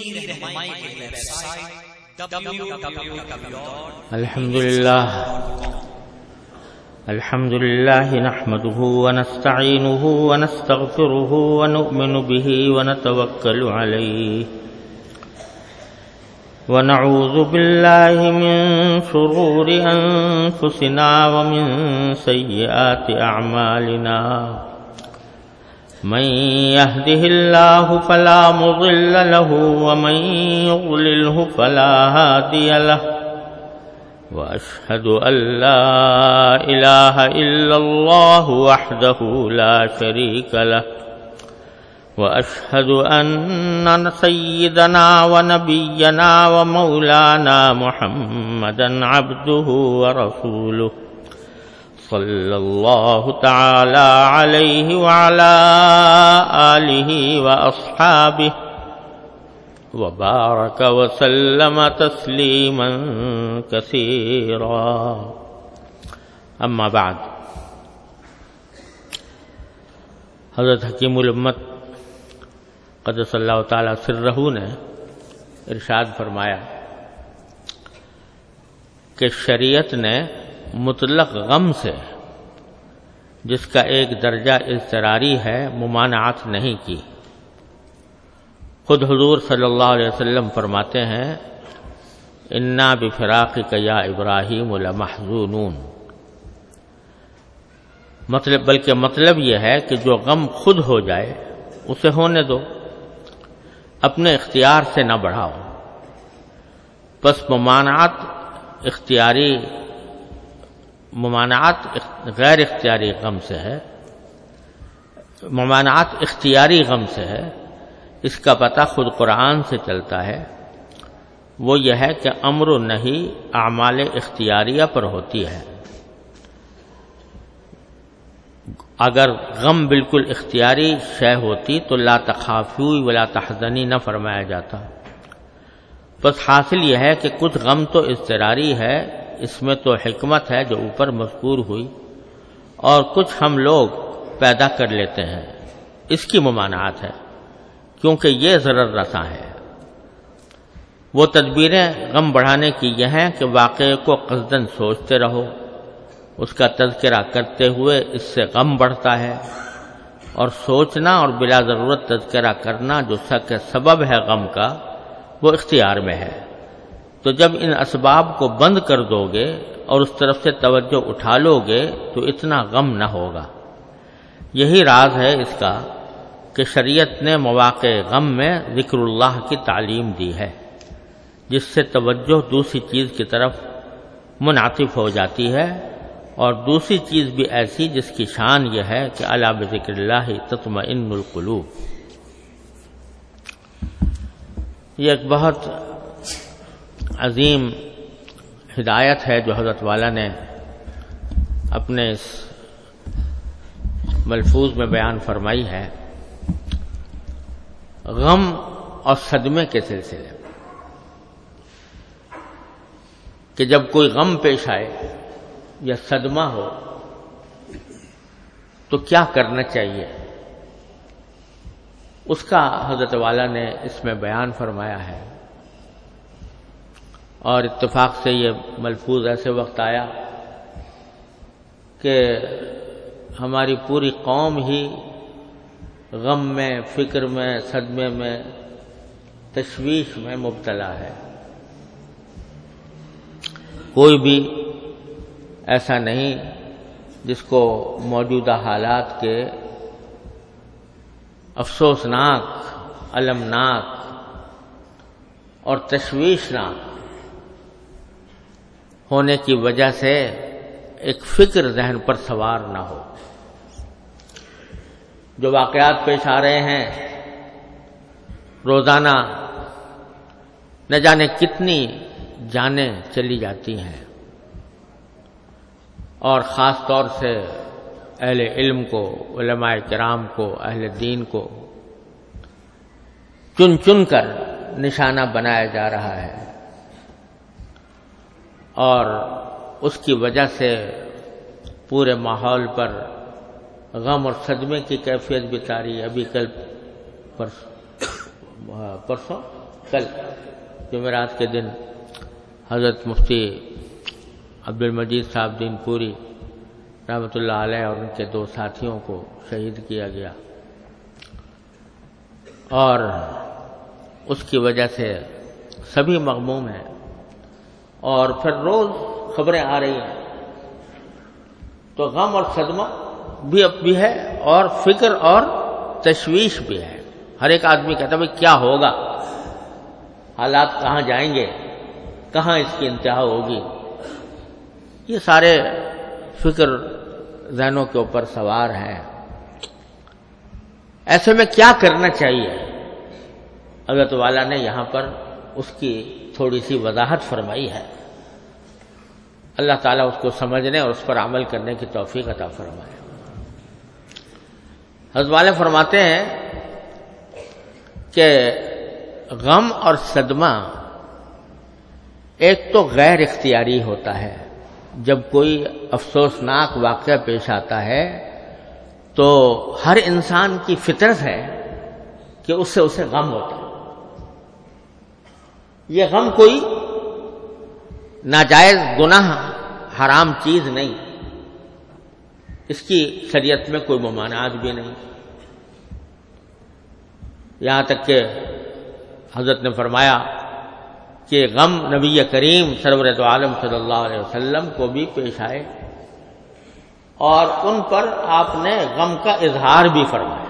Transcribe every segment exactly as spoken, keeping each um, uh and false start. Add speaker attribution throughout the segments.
Speaker 1: رہنمائی کے لیے website W W W dot
Speaker 2: الحمد للہ الحمد لله نحمده ونستعينه ونستغفره ونؤمن به ونتوكل عليه ونعوذ بالله من شرور أنفسنا ومن سيئات أعمالنا من يهده الله فلا مضل له ومن يضلله فلا هادي له وأشهد أن لا إله إلا الله وحده لا شريك له وأشهد أن سيدنا ونبينا ومولانا محمدا عبده ورسوله صلى الله تعالى عليه وعلى آله وأصحابه وبارك وسلم تسليما كثيرا اما بعد حضرت حکیم الامت قدس اللہ تعالی سرہ نے ارشاد فرمایا کہ شریعت نے مطلق غم سے جس کا ایک درجہ اضطراری ہے ممانعت نہیں کی۔ خود حضور صلی اللہ علیہ وسلم فرماتے ہیں انا بفراقک یا ابراہیم لمحزونون، مطلب بلکہ مطلب یہ ہے کہ جو غم خود ہو جائے اسے ہونے دو، اپنے اختیار سے نہ بڑھاؤ۔ پس ممانعت اختیاری ممانعت غیر اختیاری غم سے ہے، ممانعت اختیاری غم سے ہے۔ اس کا پتہ خود قرآن سے چلتا ہے، وہ یہ ہے کہ امر و نہی اعمال اختیاریہ پر ہوتی ہے۔ اگر غم بالکل اختیاری شے ہوتی تو لا تخافی ولا تحزنی نہ فرمایا جاتا۔ بس حاصل یہ ہے کہ کچھ غم تو اضطراری ہے، اس میں تو حکمت ہے جو اوپر مذکور ہوئی، اور کچھ ہم لوگ پیدا کر لیتے ہیں، اس کی ممانعت ہے کیونکہ یہ ضرر رساں ہے۔ وہ تدبیریں غم بڑھانے کی یہ ہیں کہ واقعے کو قصداً سوچتے رہو، اس کا تذکرہ کرتے ہوئے اس سے غم بڑھتا ہے، اور سوچنا اور بلا ضرورت تذکرہ کرنا جو سک سبب ہے غم کا وہ اختیار میں ہے۔ تو جب ان اسباب کو بند کر دو گے اور اس طرف سے توجہ اٹھا لو گے تو اتنا غم نہ ہوگا۔ یہی راز ہے اس کا کہ شریعت نے مواقع غم میں ذکر اللہ کی تعلیم دی ہے، جس سے توجہ دوسری چیز کی طرف منعطف ہو جاتی ہے، اور دوسری چیز بھی ایسی جس کی شان یہ ہے کہ الا بذکر اللہ تطمئن القلوب۔ یہ ایک بہت عظیم ہدایت ہے جو حضرت والا نے اپنے اس ملفوظ میں بیان فرمائی ہے۔ غم اور صدمے کے سلسلے کہ جب کوئی غم پیش آئے یا صدمہ ہو تو کیا کرنا چاہیے، اس کا حضرت والا نے اس میں بیان فرمایا ہے۔ اور اتفاق سے یہ ملفوظ ایسے وقت آیا کہ ہماری پوری قوم ہی غم میں، فکر میں، صدمے میں، تشویش میں مبتلا ہے۔ کوئی بھی ایسا نہیں جس کو موجودہ حالات کے افسوسناک، المناک اور تشویشناک ہونے کی وجہ سے ایک فکر ذہن پر سوار نہ ہو۔ جو واقعات پیش آ رہے ہیں روزانہ، نہ جانے کتنی جانیں چلی جاتی ہیں، اور خاص طور سے اہل علم کو، علماء کرام کو، اہل دین کو چن چن کر نشانہ بنایا جا رہا ہے، اور اس کی وجہ سے پورے ماحول پر غم اور صدمے کی کیفیت بھی طاری۔ ابھی کل پرسوں پرسوں کل جمعرات کے دن حضرت مفتی عبد المجید صاحب دین پوری رحمۃ اللہ علیہ اور ان کے دو ساتھیوں کو شہید کیا گیا، اور اس کی وجہ سے سبھی مغموم ہیں، اور پھر روز خبریں آ رہی ہیں، تو غم اور صدمہ بھی اب بھی ہے، اور فکر اور تشویش بھی ہے۔ ہر ایک آدمی کہتا ہے بھائی کیا ہوگا، حالات کہاں جائیں گے، کہاں اس کی انتہا ہوگی، یہ سارے فکر ذہنوں کے اوپر سوار ہیں۔ ایسے میں کیا کرنا چاہیے؟ حضرت والا نے یہاں پر اس کی تھوڑی سی وضاحت فرمائی ہے۔ اللہ تعالیٰ اس کو سمجھنے اور اس پر عمل کرنے کی توفیق عطا فرمائے۔ حضرت والے فرماتے ہیں کہ غم اور صدمہ ایک تو غیر اختیاری ہوتا ہے، جب کوئی افسوسناک واقعہ پیش آتا ہے تو ہر انسان کی فطرت ہے کہ اس سے اسے غم ہوتا ہے۔ یہ غم کوئی ناجائز گناہ حرام چیز نہیں، اس کی شریعت میں کوئی ممانعات بھی نہیں، یہاں تک کہ حضرت نے فرمایا کہ غم نبی کریم سرور دو عالم صلی اللہ علیہ وسلم کو بھی پیش آئے، اور ان پر آپ نے غم کا اظہار بھی فرمایا۔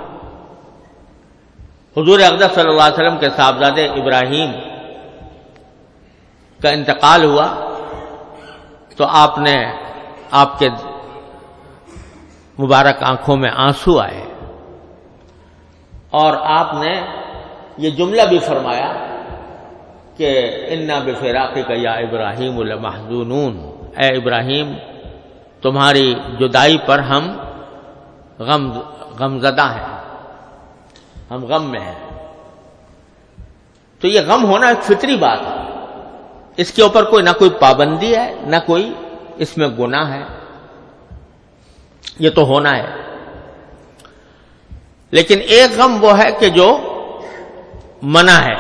Speaker 2: حضور اقدس صلی اللہ علیہ وسلم کے صاحبزادے ابراہیم کا انتقال ہوا تو آپ نے آپ کے مبارک آنکھوں میں آنسو آئے، اور آپ نے یہ جملہ بھی فرمایا کہ انا بفراقک یا ابراہیم لمحزونون، اے ابراہیم تمہاری جدائی پر ہم غم غمزدہ ہیں، ہم غم میں ہیں۔ تو یہ غم ہونا ایک فطری بات ہے، اس کے اوپر کوئی نہ کوئی پابندی ہے، نہ کوئی اس میں گناہ ہے، یہ تو ہونا ہے۔ لیکن ایک غم وہ ہے کہ جو منع ہے۔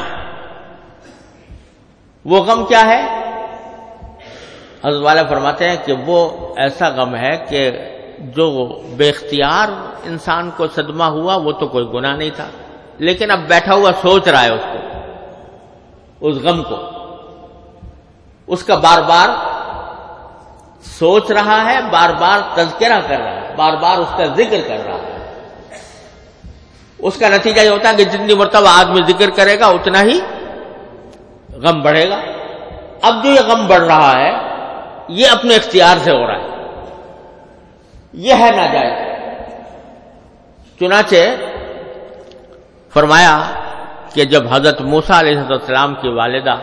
Speaker 2: وہ غم کیا ہے؟ حضرت والا فرماتے ہیں کہ وہ ایسا غم ہے کہ جو بے اختیار انسان کو صدمہ ہوا وہ تو کوئی گناہ نہیں تھا، لیکن اب بیٹھا ہوا سوچ رہا ہے اس کو، اس غم کو، اس کا بار بار سوچ رہا ہے، بار بار تذکرہ کر رہا ہے، بار بار اس کا ذکر کر رہا ہے۔ اس کا نتیجہ یہ ہوتا ہے کہ جتنی مرتبہ آدمی ذکر کرے گا اتنا ہی غم بڑھے گا۔ اب جو یہ غم بڑھ رہا ہے یہ اپنے اختیار سے ہو رہا ہے، یہ ہے ناجائز۔ چنانچہ فرمایا کہ جب حضرت موسیٰ علیہ السلام کی والدہ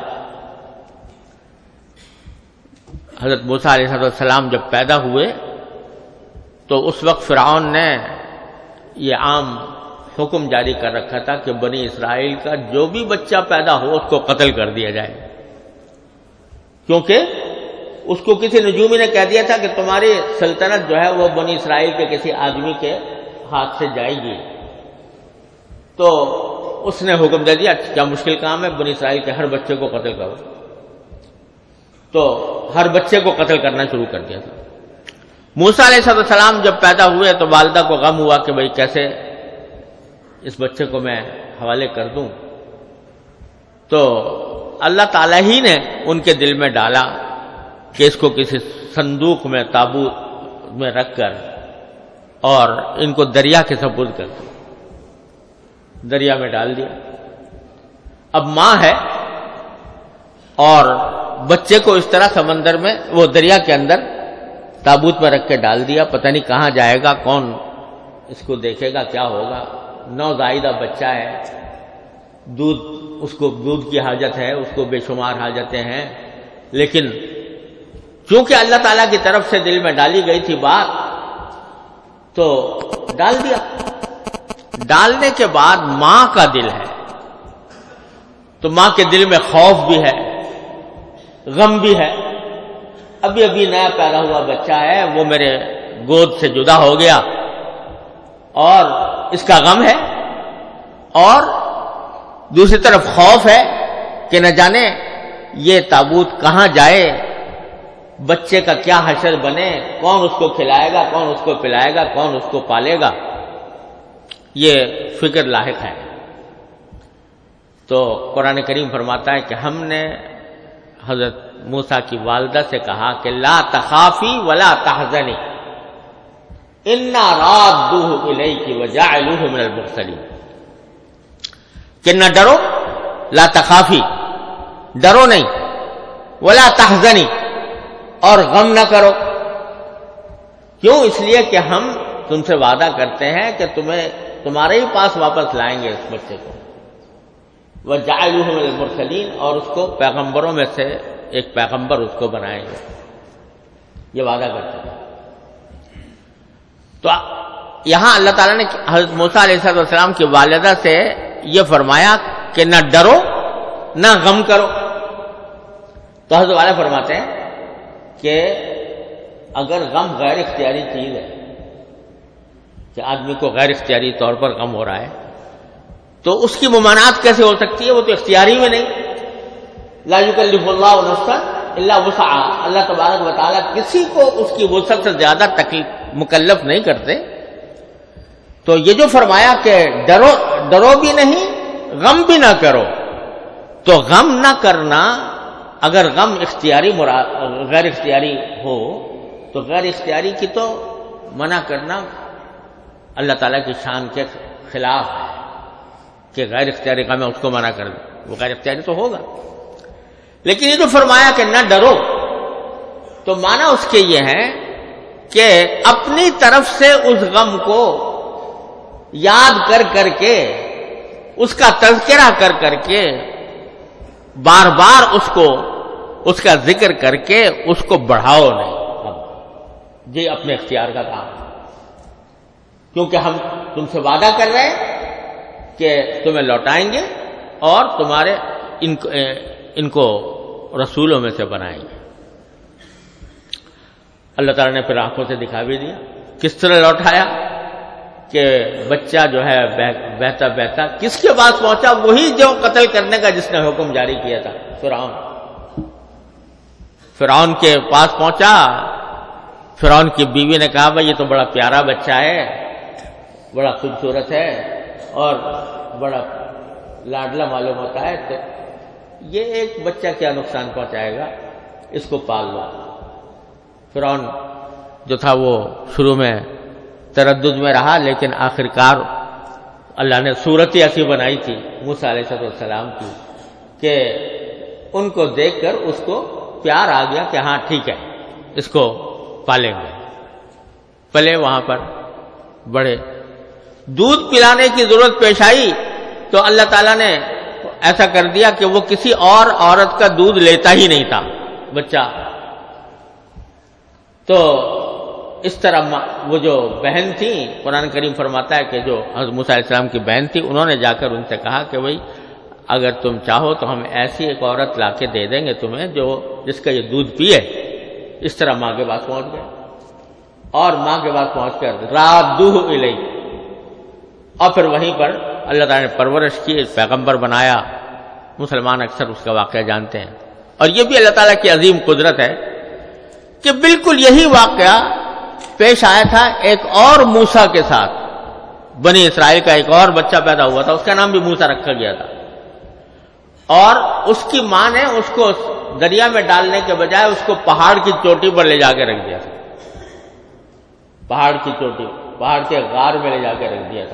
Speaker 2: حضرت موسیٰ علیہ السلام جب پیدا ہوئے تو اس وقت فرعون نے یہ عام حکم جاری کر رکھا تھا کہ بنی اسرائیل کا جو بھی بچہ پیدا ہو اس کو قتل کر دیا جائے، کیونکہ اس کو کسی نجومی نے کہہ دیا تھا کہ تمہاری سلطنت جو ہے وہ بنی اسرائیل کے کسی آدمی کے ہاتھ سے جائے گی۔ تو اس نے حکم دے دیا کیا مشکل کام ہے، بنی اسرائیل کے ہر بچے کو قتل کرو۔ تو ہر بچے کو قتل کرنا شروع کر دیا تھا۔ موسیٰ علیہ السلام جب پیدا ہوئے تو والدہ کو غم ہوا کہ بھئی کیسے اس بچے کو میں حوالے کر دوں، تو اللہ تعالیٰ ہی نے ان کے دل میں ڈالا کہ اس کو کسی صندوق میں تابوت میں رکھ کر اور ان کو دریا کے سپرد کر دو۔ دریا میں ڈال دیا۔ اب ماں ہے اور بچے کو اس طرح سمندر میں وہ دریا کے اندر تابوت میں رکھ کے ڈال دیا، پتہ نہیں کہاں جائے گا، کون اس کو دیکھے گا، کیا ہوگا۔ نوزائیدہ بچہ ہے، دودھ اس کو دودھ کی حاجت ہے، اس کو بے شمار حاجتیں ہیں، لیکن چونکہ اللہ تعالیٰ کی طرف سے دل میں ڈالی گئی تھی بات تو ڈال دیا۔ ڈالنے کے بعد ماں کا دل ہے تو ماں کے دل میں خوف بھی ہے، غم بھی ہے، ابھی ابھی نیا پیدا ہوا بچہ ہے، وہ میرے گود سے جدا ہو گیا اور اس کا غم ہے، اور دوسری طرف خوف ہے کہ نہ جانے یہ تابوت کہاں جائے، بچے کا کیا حشر بنے، کون اس کو کھلائے گا، کون اس کو پلائے گا، کون اس کو پالے گا، یہ فکر لاحق ہے۔ تو قرآن کریم فرماتا ہے کہ ہم نے حضرت موسیٰ کی والدہ سے کہا کہ لا تخافی ولا تحزنی انا رادوہ الیک وجاعلوہ من المرسلین، کہ نہ ڈرو، لا تخافی ڈرو نہیں، ولا تحزنی اور غم نہ کرو، کیوں؟ اس لیے کہ ہم تم سے وعدہ کرتے ہیں کہ تمہیں تمہارے ہی پاس واپس لائیں گے اس بچے کو، وجعلوہ من المرسلین، اور اس کو پیغمبروں میں سے ایک پیغمبر اس کو بنائیں گے، یہ وعدہ کرتے ہیں۔ تو یہاں اللہ تعالیٰ نے حضرت موسیٰ علیہ السلام کی والدہ سے یہ فرمایا کہ نہ ڈرو نہ غم کرو۔ تو حضرت والا فرماتے ہیں کہ اگر غم غیر اختیاری چیز ہے کہ آدمی کو غیر اختیاری طور پر غم ہو رہا ہے تو اس کی ممانعت کیسے ہو سکتی ہے؟ وہ تو اختیاری میں نہیں۔ لا یکلف اللہ نفسا الا وسعها، اللہ تبارک و تعالیٰ کسی کو اس کی وسعت سے زیادہ تکلیف مکلف نہیں کرتے۔ تو یہ جو فرمایا کہ ڈرو ڈرو بھی نہیں، غم بھی نہ کرو، تو غم نہ کرنا، اگر غم اختیاری مراد غیر اختیاری ہو تو غیر اختیاری کی تو منع کرنا اللہ تعالیٰ کی شان کے خلاف ہے کہ غیر اختیاری غم ہے اس کو منع کر دیں، وہ غیر اختیاری تو ہوگا۔ لیکن یہ جو فرمایا کہ نہ ڈرو، تو معنی اس کے یہ ہے کہ اپنی طرف سے اس غم کو یاد کر کر کے، اس کا تذکرہ کر کر کے، بار بار اس کو اس کا ذکر کر کے اس کو بڑھاؤ نہیں، یہ اپنے اختیار کا کام ہے، کیونکہ ہم تم سے وعدہ کر رہے ہیں کہ تمہیں لوٹائیں گے اور تمہارے ان کو, ان کو رسولوں میں سے بنائیں گے۔ اللہ تعالیٰ نے پھر آنکھوں سے دکھا بھی دیا کس طرح لوٹایا کہ بچہ جو ہے بہتا بہتا کس کے پاس پہنچا؟ وہی جو قتل کرنے کا جس نے حکم جاری کیا تھا، فرعون۔ فرعون کے پاس پہنچا، فرعون کی بیوی نے کہا بھائی یہ تو بڑا پیارا بچہ ہے، بڑا خوبصورت ہے اور بڑا لاڈلا معلوم ہوتا ہے، تو یہ ایک بچہ کیا نقصان پہنچائے گا، اس کو پال لو۔ فرعون جو تھا وہ شروع میں تردد میں رہا، لیکن آخرکار اللہ نے صورت ایسی بنائی تھی موسیٰ علیہ السلام کی کہ ان کو دیکھ کر اس کو پیار آ گیا کہ ہاں ٹھیک ہے اس کو پالیں گے۔ پلے وہاں پر بڑے، دودھ پلانے کی ضرورت پیش آئی تو اللہ تعالیٰ نے ایسا کر دیا کہ وہ کسی اور عورت کا دودھ لیتا ہی نہیں تھا بچہ۔ تو اس طرح وہ جو بہن تھی، قرآن کریم فرماتا ہے کہ جو حضرت موسیٰ علیہ السلام کی بہن تھی، انہوں نے جا کر ان سے کہا کہ بھائی اگر تم چاہو تو ہم ایسی ایک عورت لا کے دے دیں گے تمہیں جو جس کا یہ دودھ پیے۔ اس طرح ماں کے پاس پہنچ گئے اور ماں کے پاس پہنچ کر رادوہ الیک، اور پھر وہیں پر اللہ تعالیٰ نے پرورش کی، پیغمبر بنایا۔ مسلمان اکثر اس کا واقعہ جانتے ہیں، اور یہ بھی اللہ تعالیٰ کی عظیم قدرت ہے کہ بالکل یہی واقعہ پیش آیا تھا ایک اور موسیٰ کے ساتھ۔ بنی اسرائیل کا ایک اور بچہ پیدا ہوا تھا، اس کا نام بھی موسیٰ رکھا گیا تھا، اور اس کی ماں نے اس کو دریا میں ڈالنے کے بجائے اس کو پہاڑ کی چوٹی پر لے جا کے رکھ دیا تھا، پہاڑ کی چوٹی، پہاڑ کے غار میں لے جا کے رکھ دیا تھا۔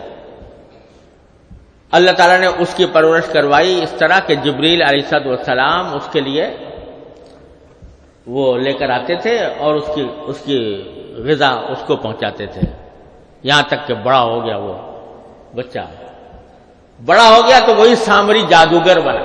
Speaker 2: اللہ تعالیٰ نے اس کی پرورش کروائی اس طرح کہ جبریل علیہ السلام اس کے لیے وہ لے کر آتے تھے اور اس کی اس کی غذا اس کو پہنچاتے تھے، یہاں تک کہ بڑا ہو گیا وہ بچہ۔ بڑا ہو گیا تو وہی سامری جادوگر بنا،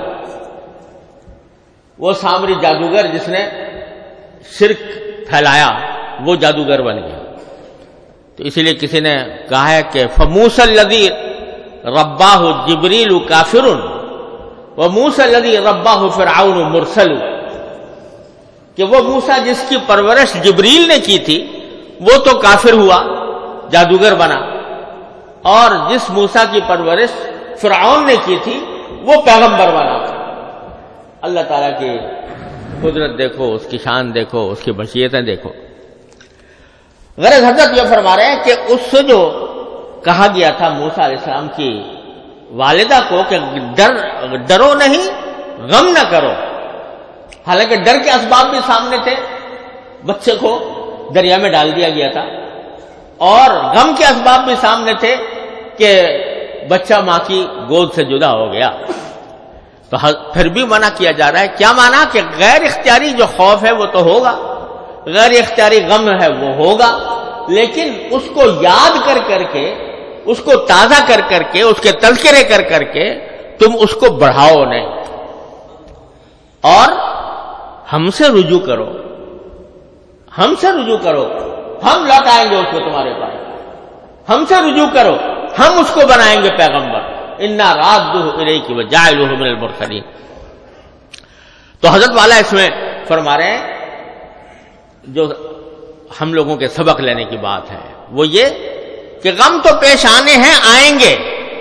Speaker 2: وہ سامری جادوگر جس نے شرک پھیلایا، وہ جادوگر بن گیا۔ تو اسی لیے کسی نے کہا ہے کہ فموسیٰ الذی رباہ جبریل کافر وموسیٰ الذی رباہ فرعون مرسل، کہ وہ موسیٰ جس کی پرورش جبریل نے کی تھی وہ تو کافر ہوا، جادوگر بنا، اور جس موسیٰ کی پرورش فرعون نے کی تھی وہ پیغمبر بنا۔ اللہ تعالیٰ کی قدرت دیکھو، اس کی شان دیکھو، اس کی مشیتیں دیکھو۔ غرض حضرت یہ فرما رہے ہیں کہ اس سے جو کہا گیا تھا موسیٰ علیہ السلام کی والدہ کو کہ ڈر ڈرو نہیں، غم نہ کرو، حالانکہ ڈر کے اسباب بھی سامنے تھے، بچے کو دریا میں ڈال دیا گیا تھا، اور غم کے اسباب بھی سامنے تھے کہ بچہ ماں کی گود سے جدا ہو گیا، تو پھر بھی منع کیا جا رہا ہے۔ کیا مانا کہ غیر اختیاری جو خوف ہے وہ تو ہوگا، غیر اختیاری غم ہے وہ ہوگا، لیکن اس کو یاد کر کر کے، اس کو تازہ کر کر کے، اس کے تذکرے کر کر کے تم اس کو بڑھاؤ نہیں، اور ہم سے رجوع کرو، ہم سے رجوع کرو، ہم لوٹائیں گے اس کو تمہارے پاس، ہم سے رجوع کرو، ہم اس کو بنائیں گے پیغمبر، انا رادہ الیک وجاعلہ من المرسلین۔ تو حضرت والا اس میں فرما رہے ہیں جو ہم لوگوں کے سبق لینے کی بات ہے وہ یہ کہ غم تو پیش آنے ہیں، آئیں گے،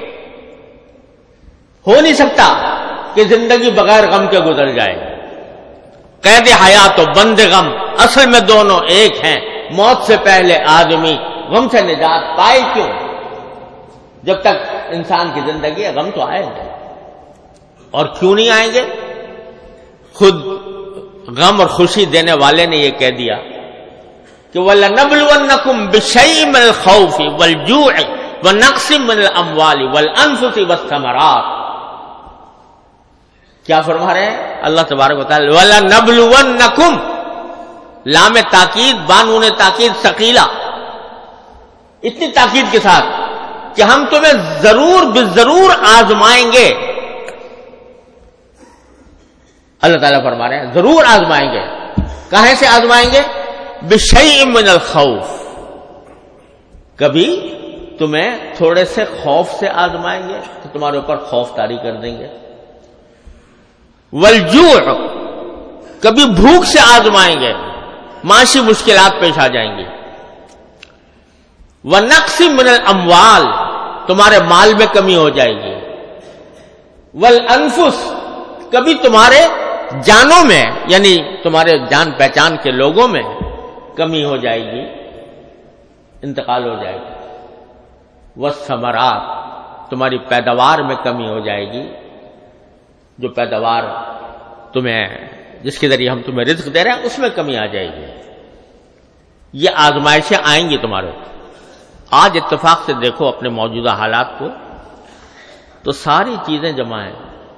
Speaker 2: ہو نہیں سکتا کہ زندگی بغیر غم کے گزر جائے۔ قید حیات و بند غم اصل میں دونوں ایک ہیں، موت سے پہلے آدمی غم سے نجات پائے کیوں؟ جب تک انسان کی زندگی ہے غم تو آئے گے، اور کیوں نہیں آئیں گے؟ خود غم اور خوشی دینے والے نے یہ کہہ دیا کہ وَلَنَبْلُوَنَّكُمْ بِشَيْءٍ مِّنَ الْخَوْفِ وَالْجُوعِ وَنَقْصٍ مِّنَ الْأَمْوَالِ وَالْأَنفُسِ وَالثَّمَرَاتِ۔ کیا فرما رہے ہیں اللہ تبارک و تعالی؟ وَلَنَبْلُوَنَّكُمْ، لام تاکید، بانون تاکید ثقیلہ، اتنی تاکید کے ساتھ کہ ہم تمہیں ضرور بالضرور آزمائیں گے۔ اللہ تعالیٰ فرما رہے ہیں ضرور آزمائیں گے۔ کہاں سے آزمائیں گے؟ بشیء من الخوف، کبھی تمہیں تھوڑے سے خوف سے آزمائیں گے تو تمہارے اوپر خوف طاری کر دیں گے، والجوع، کبھی بھوک سے آزمائیں گے، معاشی مشکلات پیش آ جائیں گی، ونقص من الاموال، تمہارے مال میں کمی ہو جائے گی، والانفس، کبھی تمہارے جانوں میں یعنی تمہارے جان پہچان کے لوگوں میں کمی ہو جائے گی، انتقال ہو جائے گا، والثمرات، تمہاری پیداوار میں کمی ہو جائے گی، جو پیداوار تمہیں جس کے ذریعے ہم تمہیں رزق دے رہے ہیں اس میں کمی آ جائے گی۔ یہ آزمائشیں آئیں گی تمہارے۔ آج اتفاق سے دیکھو اپنے موجودہ حالات کو تو ساری چیزیں جمع ہیں۔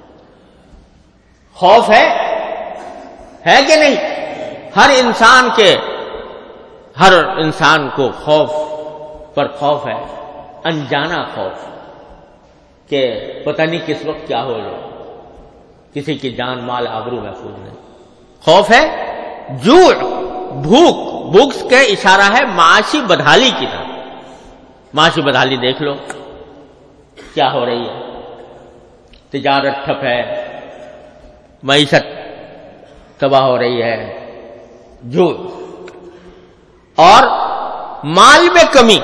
Speaker 2: خوف ہے ہے کہ نہیں؟ ہر انسان کے ہر انسان کو خوف پر خوف ہے، انجانا خوف کہ پتہ نہیں کس وقت کیا ہو جائے، کسی کی جان مال آبرو محفوظ نہیں۔ خوف ہے جوع، بھوک، بھوک کا اشارہ ہے معاشی بدحالی کی طرف۔ معاشی بدحالی دیکھ لو کیا ہو رہی ہے، تجارت ٹھپ ہے، معیشت تباہ ہو رہی ہے، جوع، اور مال میں کمی،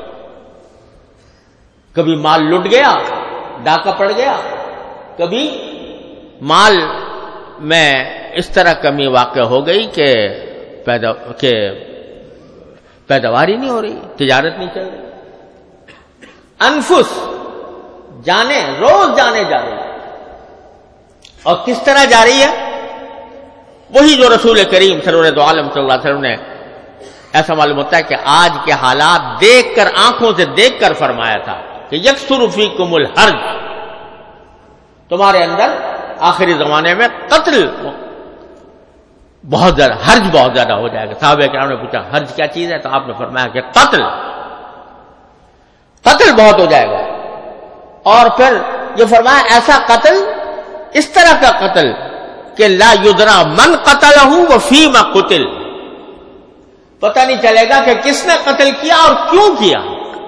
Speaker 2: کبھی مال لٹ گیا، ڈاکہ پڑ گیا، کبھی مال میں اس طرح کمی واقع ہو گئی کہ پیدا کہ پیداوار ہی نہیں ہو رہی، تجارت نہیں چل رہی۔ انفس، جانے روز جانے جا رہی ہے، اور کس طرح جا رہی ہے؟ وہی جو رسول کریم سرورت عالم صلی اللہ علیہ وسلم نے ایسا معلوم ہوتا ہے کہ آج کے حالات دیکھ کر، آنکھوں سے دیکھ کر فرمایا تھا کہ یکثر فیکم الحرج، تمہارے اندر آخری زمانے میں قتل بہت زیادہ، حرج بہت زیادہ ہو جائے گا۔ صحابہ کرام نے پوچھا حرج کیا چیز ہے؟ تو آپ نے فرمایا کہ قتل، قتل بہت ہو جائے گا۔ اور پھر یہ فرمایا ایسا قتل، اس طرح کا قتل کہ لا یدرا من قتلہ وفیما قتل، پتہ نہیں چلے گا کہ کس نے قتل کیا اور کیوں کیا۔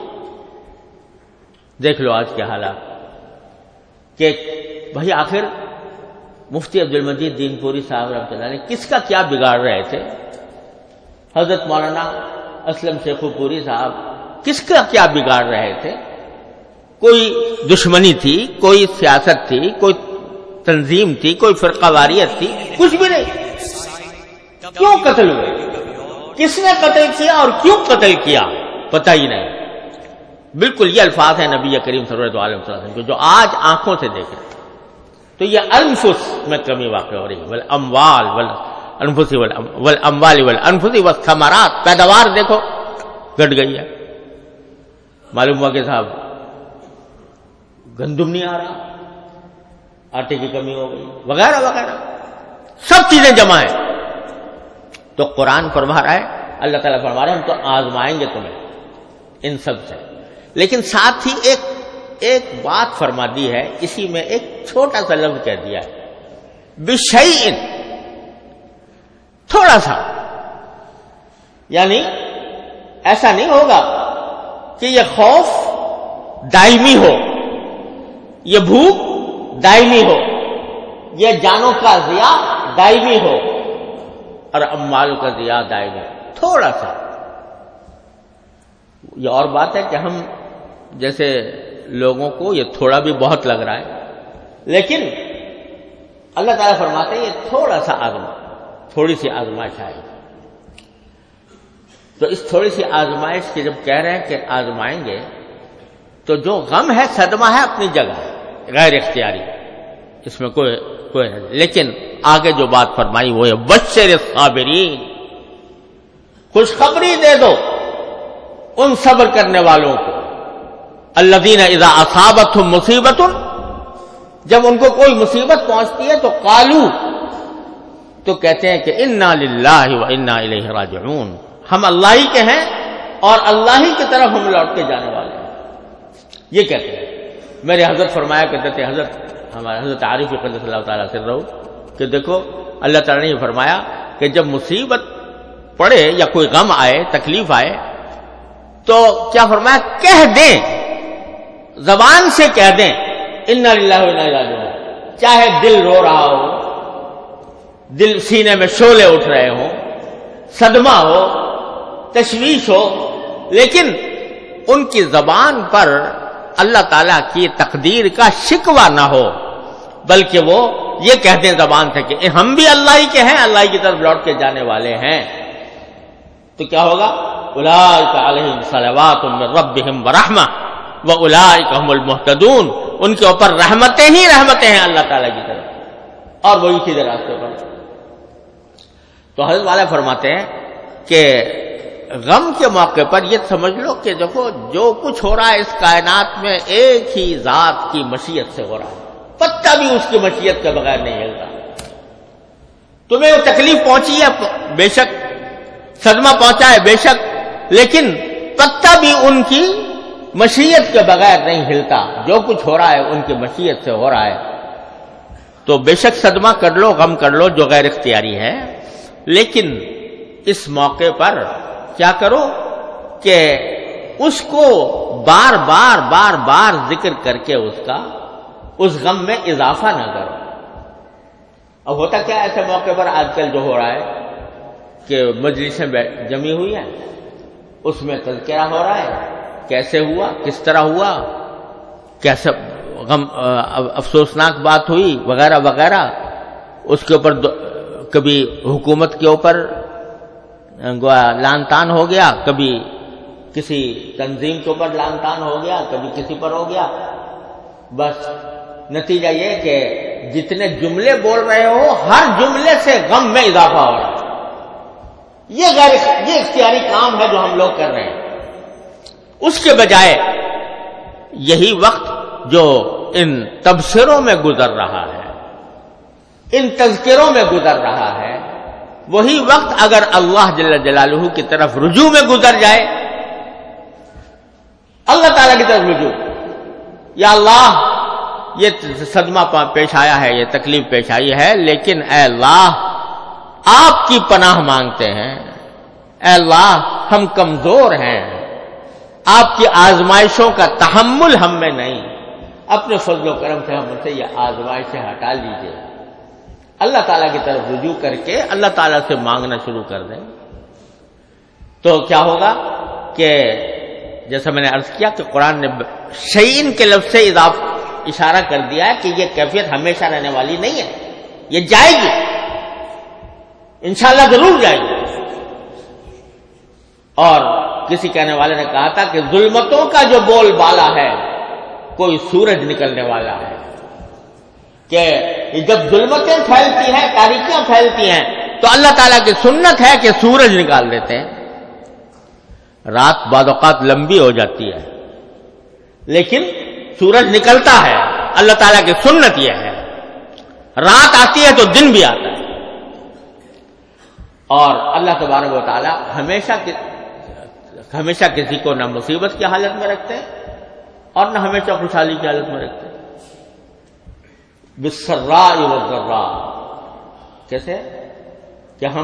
Speaker 2: دیکھ لو آج کے حالات کہ بھائی آخر مفتی عبد المجید دین پوری صاحب رحمۃ اللہ علیہ کس کا کیا بگاڑ رہے تھے؟ حضرت مولانا اسلم شیخو پوری صاحب کس کا کیا بگاڑ رہے تھے؟ کوئی دشمنی تھی، کوئی سیاست تھی، کوئی تنظیم تھی، کوئی فرقہ واریت تھی، کچھ بھی نہیں. کیوں قتل ہوئے، کس نے قتل کیا اور کیوں قتل کیا، پتہ ہی نہیں. بالکل یہ الفاظ ہیں نبی کریم صلی اللہ علیہ وسلم کے جو آج آنکھوں سے دیکھیں تو یہ انفس میں کمی واقع ہو رہی ہے. والاموال والانفس والاموال والانفس والثمرات، پیداوار دیکھو گھٹ گئی ہے. معلوم ہوا کہ صاحب گندم نہیں آ رہا، آٹے کی کمی ہو گئی، وغیرہ وغیرہ سب چیزیں جمع ہیں. تو قرآن فرما رہا ہے، اللہ تعالیٰ فرما رہا ہے ہم تو آزمائیں گے تمہیں ان سب سے. لیکن ساتھ ہی ایک ایک بات فرما دی ہے، اسی میں ایک چھوٹا سا لفظ کہہ دیا ہے، بشیء، تھوڑا سا. یعنی ایسا نہیں ہوگا کہ یہ خوف دائمی ہو، یہ بھوک دائمی ہو، یہ جانوں کا ضیاء دائمی ہو اور اموال کا ضیاء دائمی ہو. تھوڑا سا. یہ اور بات ہے کہ ہم جیسے لوگوں کو یہ تھوڑا بھی بہت لگ رہا ہے، لیکن اللہ تعالیٰ فرماتے ہیں یہ تھوڑا سا آزما، تھوڑی سی آزمائش آئے. تو اس تھوڑی سی آزمائش کی جب کہہ رہے ہیں کہ آزمائیں گے، تو جو غم ہے، صدمہ ہے، اپنی جگہ ہے، غیر اختیاری، اس میں کوئی کوئی نہیں. لیکن آگے جو بات فرمائی وہ ہے بشر الصابرین، خوشخبری دے دو ان صبر کرنے والوں کو. الذین اذا اصابتهم مصیبت، جب ان کو کوئی مصیبت پہنچتی ہے تو قالو، تو کہتے ہیں کہ انا للہ و انا الیہ راجعون، ہم اللہ ہی کے ہیں اور اللہ ہی کی طرف ہم لوٹ کے جانے والے ہیں. یہ کہتے ہیں. میرے حضرت فرمایا کرتے تھے، حضرت ہمارے حضرت عارف قدس اللہ تعالیٰ سے رہو، کہ دیکھو اللہ تعالیٰ نے یہ فرمایا کہ جب مصیبت پڑے یا کوئی غم آئے، تکلیف آئے، تو کیا فرمایا، کہہ دیں، زبان سے کہہ دیں انا للہ و انا الیہ راجعون. چاہے دل رو رہا ہو، دل سینے میں شعلے اٹھ رہے ہوں، صدمہ ہو، تشویش ہو، لیکن ان کی زبان پر اللہ تعالیٰ کی تقدیر کا شکوہ نہ ہو، بلکہ وہ یہ کہتے ہیں زبان سے کہ ہم بھی اللہ ہی کے ہیں، اللہ ہی کی طرف لوٹ کے جانے والے ہیں. تو کیا ہوگا، اولئک علیہم صلوات من ربہم ورحمہ واولئک هم المہتدون، ان کے اوپر رحمتیں ہی رحمتیں ہیں اللہ تعالیٰ کی طرف، اور وہی سیدھے راستے پر. تو حضرت والا فرماتے ہیں کہ غم کے موقع پر یہ سمجھ لو کہ دیکھو جو کچھ ہو رہا ہے اس کائنات میں ایک ہی ذات کی مشیت سے ہو رہا ہے، پتہ بھی اس کی مشیت کے بغیر نہیں ہلتا. تمہیں وہ تکلیف پہنچی ہے بے شک، صدمہ پہنچا ہے بے شک، لیکن پتہ بھی ان کی مشیت کے بغیر نہیں ہلتا. جو کچھ ہو رہا ہے ان کی مشیت سے ہو رہا ہے. تو بے شک صدمہ کر لو، غم کر لو جو غیر اختیاری ہے، لیکن اس موقع پر کیا کرو کہ اس کو بار بار بار بار ذکر کر کے اس کا اس غم میں اضافہ نہ کرو. اب ہوتا کیا ایسے موقع پر آج کل جو ہو رہا ہے کہ مجلسیں جمی ہوئی ہیں، اس میں تذکرہ ہو رہا ہے، کیسے ہوا، کس طرح ہوا، کیسے غم افسوسناک بات ہوئی، وغیرہ وغیرہ. اس کے اوپر کبھی حکومت کے اوپر لان تان ہو گیا، کبھی کسی تنظیم کے اوپر لان تان ہو گیا، کبھی کسی پر ہو گیا. بس نتیجہ یہ کہ جتنے جملے بول رہے ہو ہر جملے سے غم میں اضافہ ہو رہا ہے. یہ غیر یہ اختیاری کام ہے جو ہم لوگ کر رہے ہیں. اس کے بجائے یہی وقت جو ان تبصروں میں گزر رہا ہے، ان تذکروں میں گزر رہا ہے، وہی وقت اگر اللہ جل جلالہ کی طرف رجوع میں گزر جائے، اللہ تعالیٰ کی طرف رجوع، یا اللہ یہ صدمہ پیش آیا ہے، یہ تکلیف پیش آئی ہے، لیکن اے اللہ آپ کی پناہ مانگتے ہیں، اے اللہ ہم کمزور ہیں، آپ کی آزمائشوں کا تحمل ہم میں نہیں، اپنے فضل و کرم سے ہم سے یہ آزمائشیں ہٹا لیجیے. اللہ تعالیٰ کی طرف رجوع کر کے اللہ تعالیٰ سے مانگنا شروع کر دیں. تو کیا ہوگا کہ جیسا میں نے عرض کیا کہ قرآن نے شیئن کے لفظ سے اضافہ اشارہ کر دیا ہے کہ یہ کیفیت ہمیشہ رہنے والی نہیں ہے، یہ جائے گی، انشاءاللہ ضرور جائے گی۔ اور کسی کہنے والے نے کہا تھا کہ ظلمتوں کا جو بول بالا ہے کوئی سورج نکلنے والا ہے، کہ جب ظلمتیں پھیلتی ہیں، تاریکیاں پھیلتی ہیں، تو اللہ تعالیٰ کی سنت ہے کہ سورج نکال دیتے ہیں۔ رات بعض اوقات لمبی ہو جاتی ہے لیکن سورج نکلتا ہے، اللہ تعالیٰ کی سنت یہ ہے۔ رات آتی ہے تو دن بھی آتا ہے، اور اللہ تبارک و تعالیٰ ہمیشہ ہمیشہ کسی کو نہ مصیبت کی حالت میں رکھتے ہیں اور نہ ہمیشہ خوشحالی کی حالت میں رکھتے ہیں۔ بالسراء والضراء، کیسے کہ ہم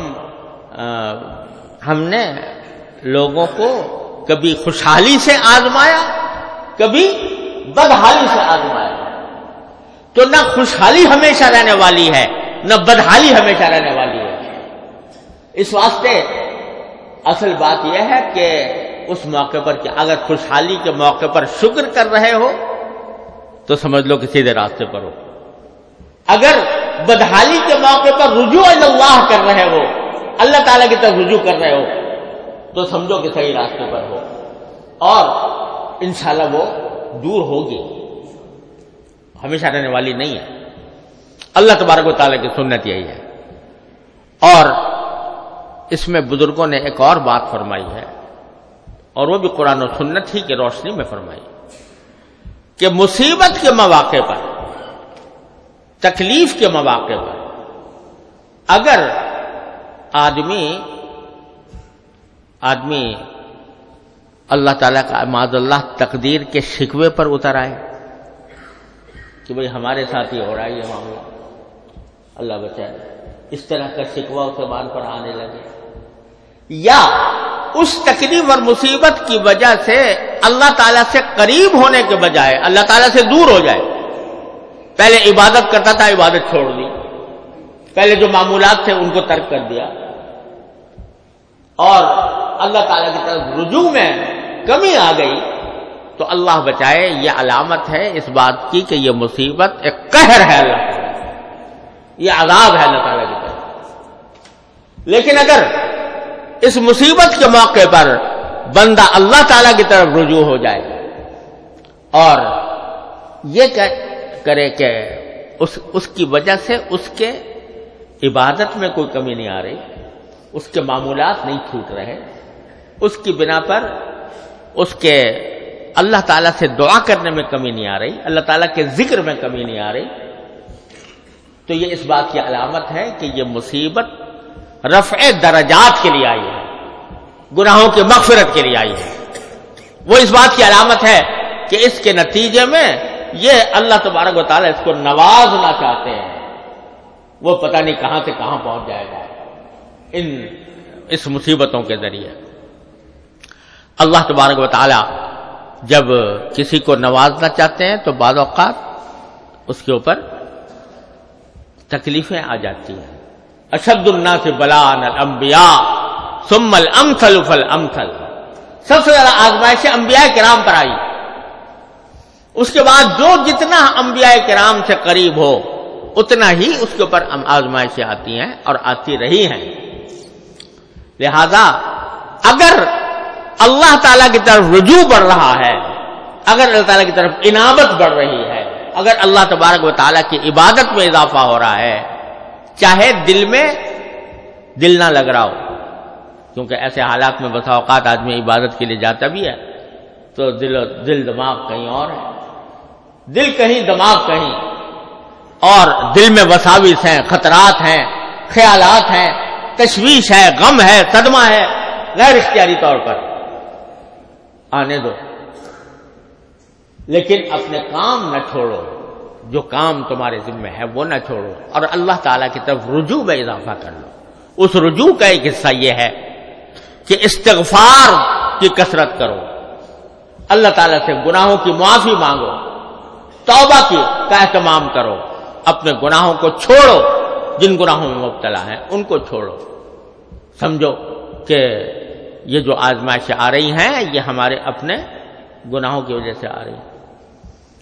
Speaker 2: ہم نے لوگوں کو کبھی خوشحالی سے آزمایا، کبھی بدحالی سے آزمایا، تو نہ خوشحالی ہمیشہ رہنے والی ہے نہ بدحالی ہمیشہ رہنے والی ہے۔ اس واسطے اصل بات یہ ہے کہ اس موقع پر کہ اگر خوشحالی کے موقع پر شکر کر رہے ہو تو سمجھ لو کہ سیدھے راستے پر ہو، اگر بدحالی کے موقع پر رجوع اللہ کر رہے ہو، اللہ تعالیٰ کی طرف رجوع کر رہے ہو، تو سمجھو کہ صحیح راستے پر ہو، اور انشاءاللہ وہ دور ہوگی، ہمیشہ رہنے والی نہیں ہے۔ اللہ تبارک و تعالیٰ کی سنت یہی ہے۔ اور اس میں بزرگوں نے ایک اور بات فرمائی ہے، اور وہ بھی قرآن و سنت ہی کی روشنی میں فرمائی، کہ مصیبت کے مواقع پر، تکلیف کے مواقع پر اگر آدمی آدمی اللہ تعالیٰ کا معاذ اللہ تقدیر کے شکوے پر اتر آئے کہ بھئی ہمارے ساتھ ہی ہو رہا ہے یہ معاملہ، اللہ بچائے، اس طرح کا شکوہ اس زبان پر آنے لگے، یا اس تکلیف اور مصیبت کی وجہ سے اللہ تعالیٰ سے قریب ہونے کے بجائے اللہ تعالیٰ سے دور ہو جائے۔ پہلے عبادت کرتا تھا، عبادت چھوڑ دی، پہلے جو معمولات تھے ان کو ترک کر دیا، اور اللہ تعالیٰ کی طرف رجوع میں کمی آ گئی، تو اللہ بچائے یہ علامت ہے اس بات کی کہ یہ مصیبت ایک قہر ہے اللہ تعالیٰ، یہ عذاب ہے اللہ تعالیٰ کی طرف۔ لیکن اگر اس مصیبت کے موقع پر بندہ اللہ تعالیٰ کی طرف رجوع ہو جائے اور یہ کرے کہ اس, اس کی وجہ سے اس کے عبادت میں کوئی کمی نہیں آ رہی، اس کے معمولات نہیں چھوٹ رہے، اس کی بنا پر اس کے اللہ تعالیٰ سے دعا کرنے میں کمی نہیں آ رہی، اللہ تعالیٰ کے ذکر میں کمی نہیں آ رہی، تو یہ اس بات کی علامت ہے کہ یہ مصیبت رفع درجات کے لیے آئی ہے، گناہوں کی مغفرت کے لیے آئی ہے۔ وہ اس بات کی علامت ہے کہ اس کے نتیجے میں یہ اللہ تبارک و تعالیٰ اس کو نوازنا چاہتے ہیں، وہ پتہ نہیں کہاں سے کہاں پہنچ جائے گا ان اس مصیبتوں کے ذریعے۔ اللہ تبارک و تعالیٰ جب کسی کو نوازنا چاہتے ہیں تو بعض اوقات اس کے اوپر تکلیفیں آ جاتی ہیں۔ اشد الناس بلاء الانبیاء ثم الامثل فالامثل، سب سے زیادہ آزمائشیں انبیاء کرام پر آئی، اس کے بعد جو جتنا انبیاء کرام سے قریب ہو اتنا ہی اس کے اوپر آزمائشیں آتی ہیں اور آتی رہی ہیں۔ لہذا اگر اللہ تعالیٰ کی طرف رجوع بڑھ رہا ہے، اگر اللہ تعالیٰ کی طرف انابت بڑھ رہی ہے، اگر اللہ تبارک و تعالیٰ کی عبادت میں اضافہ ہو رہا ہے، چاہے دل میں دل نہ لگ رہا ہو، کیونکہ ایسے حالات میں بسا اوقات آدمی عبادت کے لیے جاتا بھی ہے تو دل دل دماغ کہیں اور ہے، دل کہیں دماغ کہیں، اور دل میں وساوس ہیں، خطرات ہیں، خیالات ہیں، تشویش ہے، غم ہے، صدمہ ہے، غیر اختیاری طور پر آنے دو، لیکن اپنے کام نہ چھوڑو، جو کام تمہارے ذمہ ہے وہ نہ چھوڑو، اور اللہ تعالیٰ کی طرف رجوع میں اضافہ کر لو۔ اس رجوع کا ایک حصہ یہ ہے کہ استغفار کی کثرت کرو، اللہ تعالیٰ سے گناہوں کی معافی مانگو، توبہ کی کا اہتمام کرو، اپنے گناہوں کو چھوڑو، جن گناہوں میں مبتلا ہیں ان کو چھوڑو، سمجھو کہ یہ جو آزمائشیں آ رہی ہیں یہ ہمارے اپنے گناہوں کی وجہ سے آ رہی ہیں،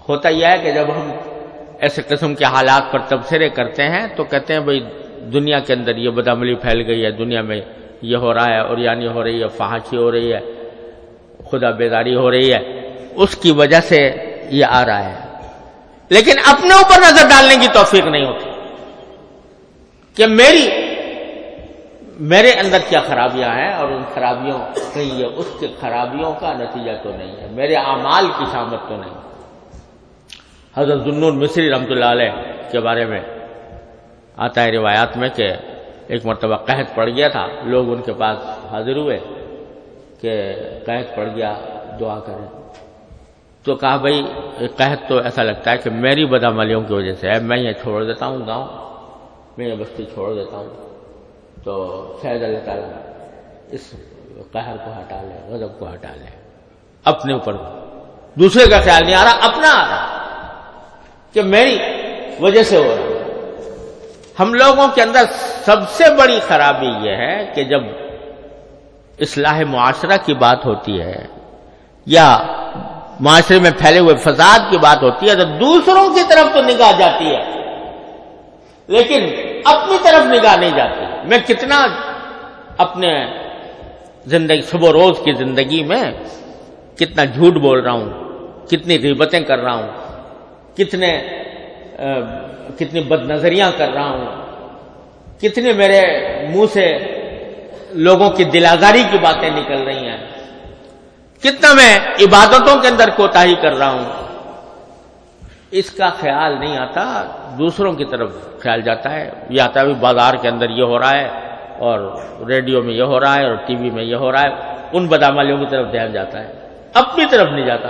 Speaker 2: ہوتا یہ ہے کہ جب ہم ایسے قسم کے حالات پر تبصرے کرتے ہیں تو کہتے ہیں بھئی دنیا کے اندر یہ بدعملی پھیل گئی ہے، دنیا میں یہ ہو رہا ہے، اوریانی ہو رہی ہے، فحاشی ہو رہی ہے، خدا بیداری ہو رہی ہے، اس کی وجہ سے یہ آ رہا ہے. لیکن اپنے اوپر نظر ڈالنے کی توفیق نہیں ہوتی کہ میری میرے اندر کیا خرابیاں ہیں، اور ان خرابیوں کہیں یہ اس کے خرابیوں کا نتیجہ تو نہیں ہے، میرے اعمال کی شامت تو نہیں. حضرت ذوالنون مصری رحمۃ اللہ علیہ کے بارے میں آتا ہے روایات میں کہ ایک مرتبہ قحط پڑ گیا تھا، لوگ ان کے پاس حاضر ہوئے کہ قحط پڑ گیا، دعا کریں. تو کہا بھائی قحط تو ایسا لگتا ہے کہ میری بدعملیوں کی وجہ سے ہے، میں یہ چھوڑ دیتا ہوں گاؤں، میں یہ بستی چھوڑ دیتا ہوں، تو شاید اللہ تعالیٰ اس قہر کو ہٹا لے، غضب کو ہٹا لے. اپنے اوپر دوسرے کا خیال نہیں آ رہا، اپنا آ رہا کہ میری وجہ سے ہو رہا. ہم لوگوں کے اندر سب سے بڑی خرابی یہ ہے کہ جب اصلاح معاشرہ کی بات ہوتی ہے یا معاشرے میں پھیلے ہوئے فساد کی بات ہوتی ہے تو دوسروں کی طرف تو نگاہ جاتی ہے لیکن اپنی طرف نگاہ نہیں جاتی. میں کتنا اپنے زندگی صبح روز کی زندگی میں کتنا جھوٹ بول رہا ہوں، کتنی غیبتیں کر رہا ہوں، کتنے کتنی بد نظریاں کر رہا ہوں، کتنے میرے منہ سے لوگوں کی دل آزاری کی باتیں نکل رہی ہیں، کتنا میں عبادتوں کے اندر کوتاہی کر رہا ہوں. اس کا خیال نہیں آتا، دوسروں کی طرف خیال جاتا ہے. یہ آتا ہے بازار کے اندر یہ ہو رہا ہے اور ریڈیو میں یہ ہو رہا ہے اور ٹی وی میں یہ ہو رہا ہے، ان بدعملیوں کی طرف دھیان جاتا ہے، اپنی طرف نہیں جاتا.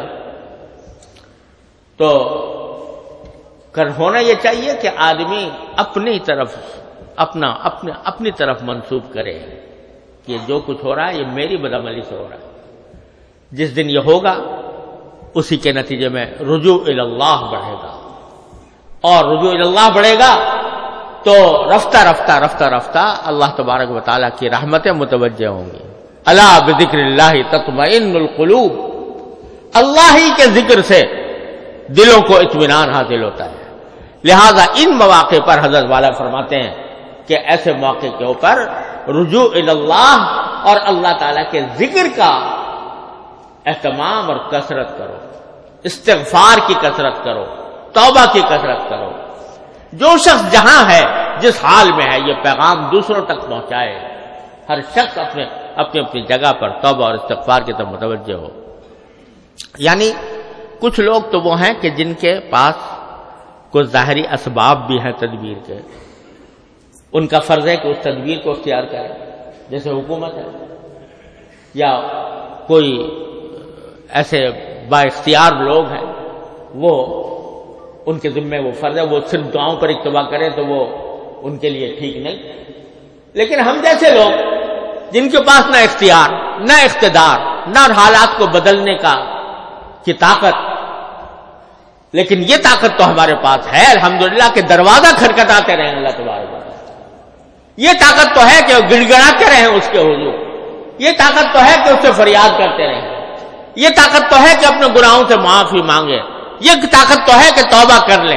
Speaker 2: تو کر ہونا یہ چاہیے کہ آدمی اپنی طرف اپنا اپنے اپنی طرف منسوب کرے کہ جو کچھ ہو رہا ہے یہ میری بدعملی سے ہو رہا ہے. جس دن یہ ہوگا اسی کے نتیجے میں رجوع اللہ بڑھے گا، اور رجوع اللہ بڑھے گا تو رفتہ رفتہ رفتہ رفتہ اللہ تبارک و تعالیٰ کی رحمتیں متوجہ ہوں گی. الا بذکر اللہ تطمئن القلوب، اللہ ہی کے ذکر سے دلوں کو اطمینان حاصل ہوتا ہے. لہذا ان مواقع پر حضرت والا فرماتے ہیں کہ ایسے موقع کے اوپر رجوع اللہ اور اللہ تعالیٰ کے ذکر کا اہتمام اور کثرت کرو، استغفار کی کثرت کرو، توبہ کی کثرت کرو. جو شخص جہاں ہے، جس حال میں ہے، یہ پیغام دوسروں تک پہنچائے. ہر شخص اپنے اپنی اپنی جگہ پر توبہ اور استغفار کی طرف متوجہ ہو. یعنی کچھ لوگ تو وہ ہیں کہ جن کے پاس کوئی ظاہری اسباب بھی ہیں تدبیر کے، ان کا فرض ہے کہ اس تدبیر کو اختیار کریں، جیسے حکومت ہے یا کوئی ایسے با اختیار لوگ ہیں، وہ ان کے ذمے وہ فرض ہے، وہ صرف دعاؤں پر اکتفا کریں تو وہ ان کے لیے ٹھیک نہیں. لیکن ہم جیسے لوگ جن کے پاس نہ اختیار، نہ اقتدار، نہ حالات کو بدلنے کا کی طاقت، لیکن یہ طاقت تو ہمارے پاس ہے الحمدللہ کہ دروازہ کھٹکھٹاتے رہیں اللہ تبارک و تعالیٰ. یہ طاقت تو ہے کہ گڑ گڑاتے رہیں اس کے حضور. یہ طاقت تو ہے کہ اس سے فریاد کرتے رہیں. یہ طاقت تو ہے کہ اپنے گناہوں سے معافی مانگے. یہ طاقت تو ہے کہ توبہ کر لے.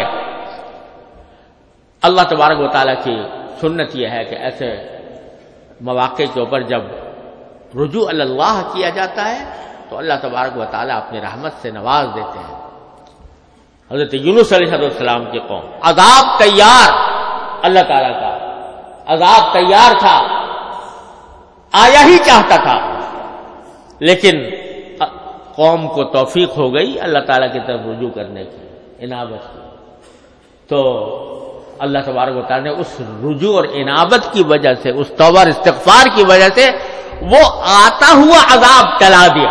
Speaker 2: اللہ تبارک و تعالیٰ کی سنت یہ ہے کہ ایسے مواقع کے اوپر جب رجوع اللہ کیا جاتا ہے تو اللہ تبارک و تعالیٰ اپنی رحمت سے نواز دیتے ہیں. حضرت یونس علیہ السلام کی قوم، عذاب تیار، اللہ تعالیٰ کا عذاب تیار تھا، آیا ہی چاہتا تھا، لیکن قوم کو توفیق ہو گئی اللہ تعالیٰ کی طرف رجوع کرنے کی، انابت کی. تو اللہ تبارک و تعالیٰ نے اس رجوع اور انابت کی وجہ سے، اس توبہ اور استغفار کی وجہ سے وہ آتا ہوا عذاب ٹلا دیا.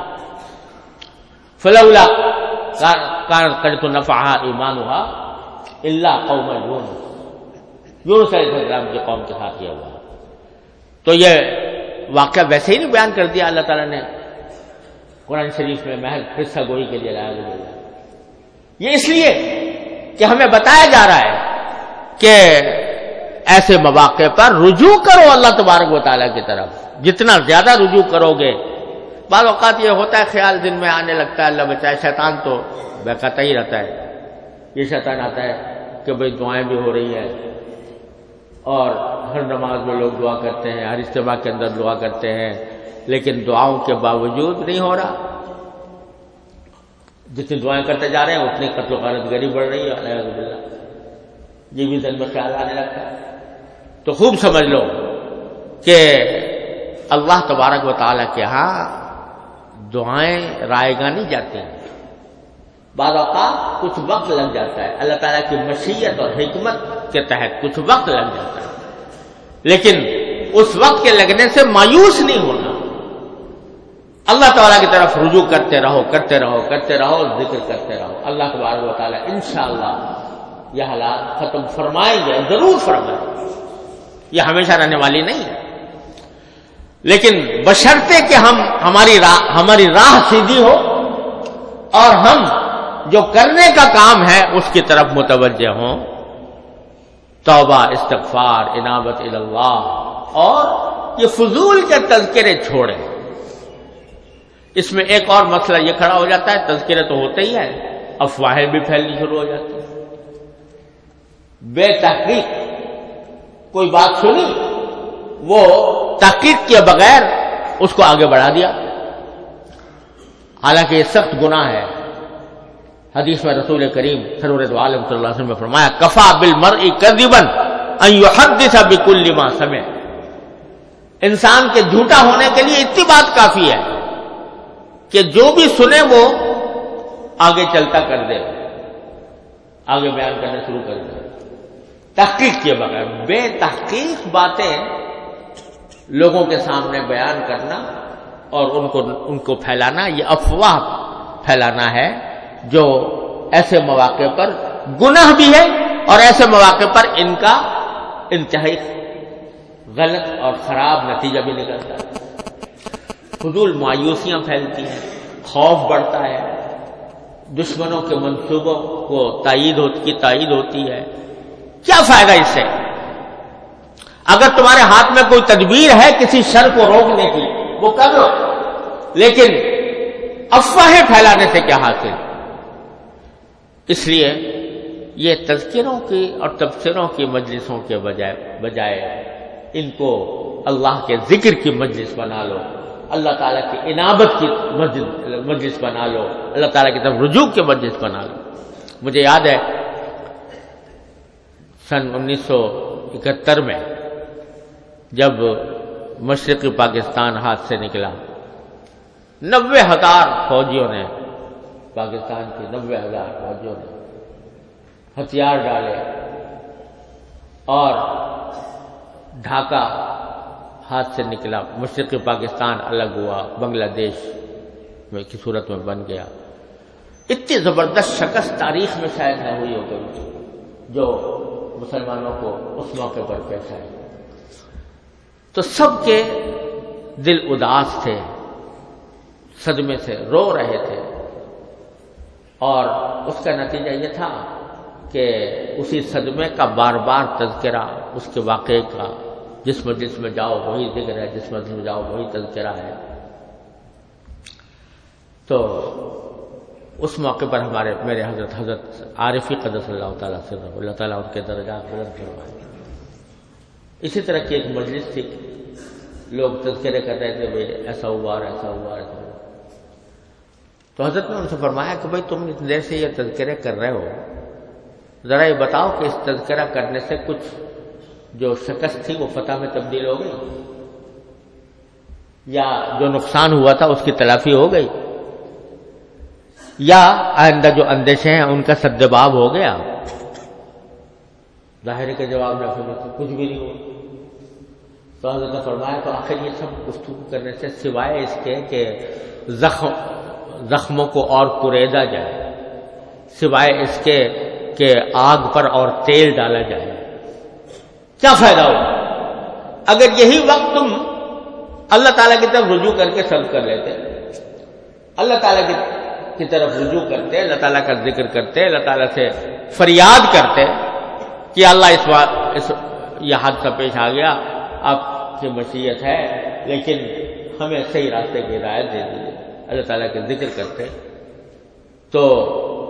Speaker 2: فلولا كانت قرية نفعها ایمانها الا قوم یونس، یونس علیہ السلام کی قوم کے ساتھ یہ ہوا. تو یہ واقعہ ویسے ہی نہیں بیان کر دیا اللہ تعالیٰ نے قرآن شریف میں محض قصہ گوئی کے لیے لایا گیا. یہ اس لیے کہ ہمیں بتایا جا رہا ہے کہ ایسے مواقع پر رجوع کرو اللہ تبارک و تعالیٰ کی طرف. جتنا زیادہ رجوع کرو گے، بعض اوقات یہ ہوتا ہے خیال دن میں آنے لگتا ہے، اللہ بچائے، شیطان تو بہکاتا ہی رہتا ہے. یہ شیطان آتا ہے کہ بھئی دعائیں بھی ہو رہی ہیں اور ہر نماز میں لوگ دعا کرتے ہیں، ہر اجتماع کے اندر دعا کرتے ہیں، لیکن دعاؤں کے باوجود نہیں ہو رہا. جتنی دعائیں کرتے جا رہے ہیں اتنی قتل و غارت گری بڑھ رہی ہے. الحمد للہ یہ بھی دل میں خیال آنے لگتا ہے. تو خوب سمجھ لو کہ اللہ تبارک و تعالیٰ کے ہاں دعائیں رائے گاہ نہیں جاتی ہیں. بعض اوقات کچھ وقت لگ جاتا ہے، اللہ تعالیٰ کی مشیت اور حکمت کے تحت کچھ وقت لگ جاتا ہے، لیکن اس وقت کے لگنے سے مایوس نہیں ہونا. اللہ تعالیٰ کی طرف رجوع کرتے رہو کرتے رہو کرتے رہو ذکر کرتے رہو. اللہ تبارک و تعالیٰ انشاءاللہ یہ حالات ختم فرمائیں گے، ضرور فرمائیں گے. یہ ہمیشہ رہنے والی نہیں ہے، لیکن بشرطے کہ ہم ہماری راہ ہماری راہ سیدھی ہو اور ہم جو کرنے کا کام ہے اس کی طرف متوجہ ہوں. توبہ، استغفار، انابت اللہ اور یہ فضول کے تذکرے چھوڑیں. اس میں ایک اور مسئلہ یہ کھڑا ہو جاتا ہے، تذکرے تو ہوتے ہی ہیں، افواہیں بھی پھیلنی شروع ہو جاتی ہیں. بے تحقیق کوئی بات سنی، وہ تحقیق کے بغیر اس کو آگے بڑھا دیا. حالانکہ یہ سخت گناہ ہے. حدیث میں رسول کریم سرور دو عالم صلی اللہ علیہ وسلم نے فرمایا کفا بالمرء کذبا ان يحدث بكل ما سمع. انسان کے جھوٹا ہونے کے لیے اتنی بات کافی ہے کہ جو بھی سنے وہ آگے چلتا کر دے، آگے بیان کرنا شروع کر دے تحقیق کے بغیر. بے تحقیق باتیں لوگوں کے سامنے بیان کرنا اور ان کو ان کو پھیلانا، یہ افواہ پھیلانا ہے جو ایسے مواقع پر گناہ بھی ہے اور ایسے مواقع پر ان کا انتہائی غلط اور خراب نتیجہ بھی نکلتا ہے. فضول مایوسیاں پھیلتی ہیں، خوف بڑھتا ہے، دشمنوں کے منصوبوں کو تائید کی تائید ہوتی ہے. کیا فائدہ اس سے؟ اگر تمہارے ہاتھ میں کوئی تدبیر ہے کسی شر کو روکنے کی وہ کر لو، لیکن افواہیں پھیلانے سے کیا حاصل؟ اس لیے یہ تذکروں کی اور تبصروں کی مجلسوں کے بجائے بجائے ان کو اللہ کے ذکر کی مجلس بنا لو، اللہ تعالیٰ کی انابت کی مجلس بنا لو، اللہ تعالیٰ کی طرف رجوع کی مجلس بنا لو. مجھے یاد ہے سن انیس سو اکہتر میں جب مشرقی پاکستان ہاتھ سے نکلا، نوے ہزار فوجیوں نے، پاکستان کے نوے ہزار فوجیوں نے ہتھیار ڈالے اور ڈھاکہ ہاتھ سے نکلا. مشرقی پاکستان الگ ہوا، بنگلہ دیش میں کی صورت میں بن گیا. اتنی زبردست شکست تاریخ میں شاید نہ ہوئی ہو کبھی جو مسلمانوں کو اس موقع پر پیش آئی. تو سب کے دل اداس تھے، صدمے سے رو رہے تھے، اور اس کا نتیجہ یہ تھا کہ اسی صدمے کا بار بار تذکرہ اس کے واقعے کا، جس مجلس میں جاؤ وہی ذکر ہے، جس مجلس میں جاؤ وہی تذکرہ ہے. تو اس موقع پر ہمارے میرے حضرت حضرت عارفی قدس اللہ تعالیٰ سے اللہ تعالیٰ ان کے درجات بلند فرمائے. اسی طرح کی ایک مجلس تھی، لوگ تذکرے کر رہے تھے بھائی ایسا ہوا اور ایسا ہوا ایسا ہوا. تو حضرت نے ان سے فرمایا کہ بھائی تم اتنی دیر سے یہ تذکرے کر رہے ہو، ذرا یہ بتاؤ کہ اس تذکرہ کرنے سے کچھ جو شکست تھی وہ فتح میں تبدیل ہو گئی، یا جو نقصان ہوا تھا اس کی تلافی ہو گئی، یا آئندہ جو اندیشے ہیں ان کا سدباب ہو گیا؟ ظاہر کے جواب میں کچھ بھی نہیں ہوا. تو حضرت نے فرمایا تو آخر یہ سب گفتگو کرنے سے سوائے اس کے کہ زخم زخموں کو اور کریدا جائے، سوائے اس کے کہ آگ پر اور تیل ڈالا جائے، کیا فائدہ ہوگا؟ اگر یہی وقت تم اللہ تعالیٰ کی طرف رجوع کر کے صبر کر لیتے، اللہ تعالیٰ کی طرف رجوع کرتے، اللہ تعالیٰ کا ذکر کرتے، اللہ تعالیٰ سے فریاد کرتے کہ اللہ اس بات اس یہ حادثہ پیش آ گیا، آپ کی مشیت ہے لیکن ہمیں صحیح راستے کی ہدایت دے دیجیے، اللہ تعالیٰ کے ذکر کرتے، تو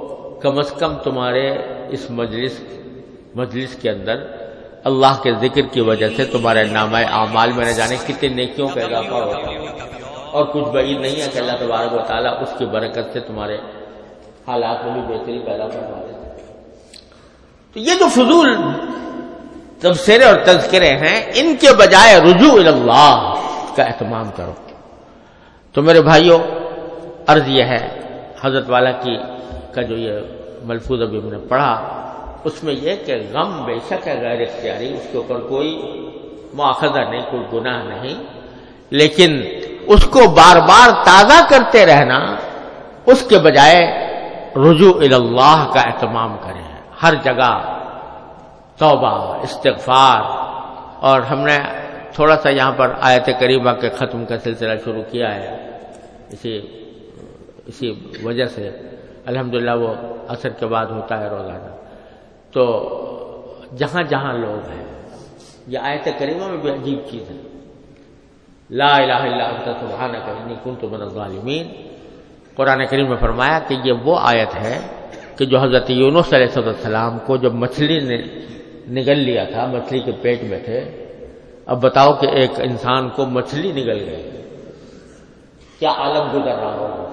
Speaker 2: کم از کم تمہارے اس مجلس مجلس کے اندر اللہ کے ذکر کی وجہ سے تمہارے نامہ اعمال میں نہ جانے کتنے نیکیوں کا اضافہ ہوتا ہے، اور کچھ بعید نہیں ہے کہ اللہ تبارک و تعالیٰ اس کی برکت سے تمہارے حالات میں بھی بہتری پیدا کروا دیتا ہے۔ تو یہ جو فضول تبصرے اور تذکرے ہیں، ان کے بجائے رجوع اللہ کا اہتمام کرو۔ تو میرے بھائیوں، عرض یہ ہے، حضرت والا کی کا جو یہ ملفوظ ابھی ہم نے پڑھا، اس میں یہ کہ غم بے شک ہے غیر اختیاری، اس کے اوپر کوئی مواخذہ نہیں، کوئی گناہ نہیں، لیکن اس کو بار بار تازہ کرتے رہنا، اس کے بجائے رجوع اللہ کا اہتمام کریں۔ ہر جگہ توبہ، استغفار، اور ہم نے تھوڑا سا یہاں پر آیت کریمہ کے ختم کا سلسلہ شروع کیا ہے، اسی اسی وجہ سے الحمدللہ وہ عصر کے بعد ہوتا ہے روزانہ۔ تو جہاں جہاں لوگ ہیں، یہ آیت کریمہ میں بھی عجیب چیز ہے، لا الہ الا انت سبحانک انی کنت من الظالمین۔ قرآن کریم میں فرمایا کہ یہ وہ آیت ہے کہ جو حضرت یونس علیہ السلام کو جب مچھلی نے نگل لیا تھا، مچھلی کے پیٹ میں تھے، اب بتاؤ کہ ایک انسان کو مچھلی نگل گئی، کیا عالم گزر رہا ہوگا،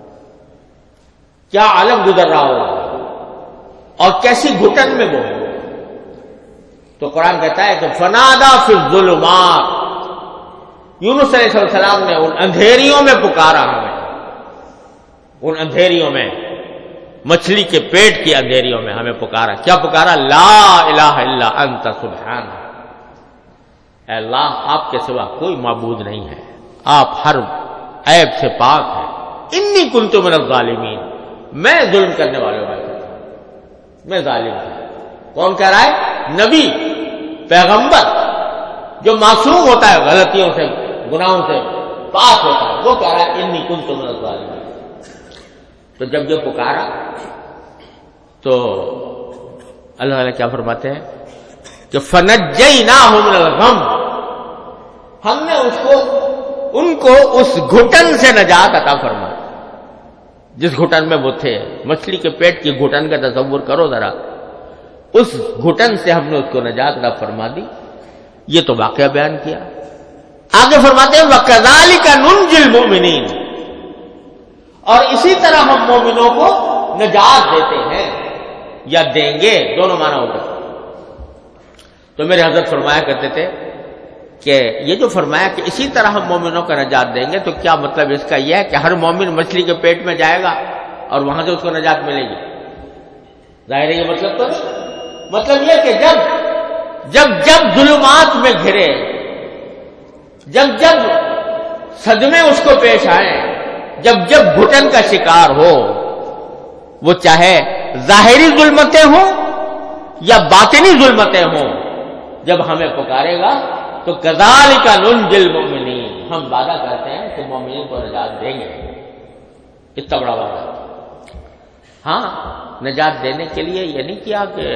Speaker 2: کیا عالم گزر رہا ہوگا، اور کیسی گھٹن میں وہ ہے۔ تو قرآن کہتا ہے کہ فنادا فی الظلمات، یونس علیہ السلام نے ان اندھیریوں میں پکارا ہمیں، ان اندھیریوں میں، مچھلی کے پیٹ کی اندھیریوں میں ہمیں پکارا۔ کیا پکارا؟ لا الہ الا انت سبحانک، اے اللہ آپ کے سوا کوئی معبود نہیں ہے، آپ ہر عیب سے پاک ہیں، انی کنت من الظالمین، میں ظلم کرنے والوں میں میں ظالم ہوں۔ کون کہہ رہا ہے؟ نبی، پیغمبر، جو معصوم ہوتا ہے غلطیوں سے، گناہوں سے پاک ہوتا ہے، وہ کہہ رہا ہے انی کنت من الظالمین۔ تو جب یہ پکارا تو اللہ تعالیٰ کیا فرماتے ہیں کہ فنجیناہ من الغم، ہم نے اس کو ان کو اس گھٹن سے نجات عطا فرمائی، جس گھٹن میں وہ تھے۔ مچھلی کے پیٹ کی گھٹن کا تصور کرو ذرا، اس گھٹن سے ہم نے اس کو نجات عطا فرما دی۔ یہ تو واقعہ بیان کیا۔ آگے فرماتے ہیں وَكَذَلِكَ نُنْجِي الْمُؤْمِنِينَ، اور اسی طرح ہم مومنوں کو نجات دیتے ہیں یا دیں گے، دونوں معنی ہوتے ہیں۔ تو میرے حضرت فرمایا کرتے تھے کہ یہ جو فرمایا کہ اسی طرح ہم مومنوں کا نجات دیں گے، تو کیا مطلب اس کا یہ ہے کہ ہر مومن مچھلی کے پیٹ میں جائے گا اور وہاں سے اس کو نجات ملے گی؟ ظاہر ہے یہ مطلب تو نہیں۔ مطلب یہ کہ جب جب جب ظلمات میں گھرے، جب جب صدمے اس کو پیش آئیں، جب جب گھٹن کا شکار ہو، وہ چاہے ظاہری ظلمتیں ہوں یا باطنی ظلمتیں ہوں، جب ہمیں پکارے گا تو کذالک ننجی المؤمنین، ہم وعدہ کرتے ہیں کہ مومنین کو نجات دیں گے۔ اتنا بڑا وعدہ۔ ہاں، نجات دینے کے لیے یہ نہیں کیا کہ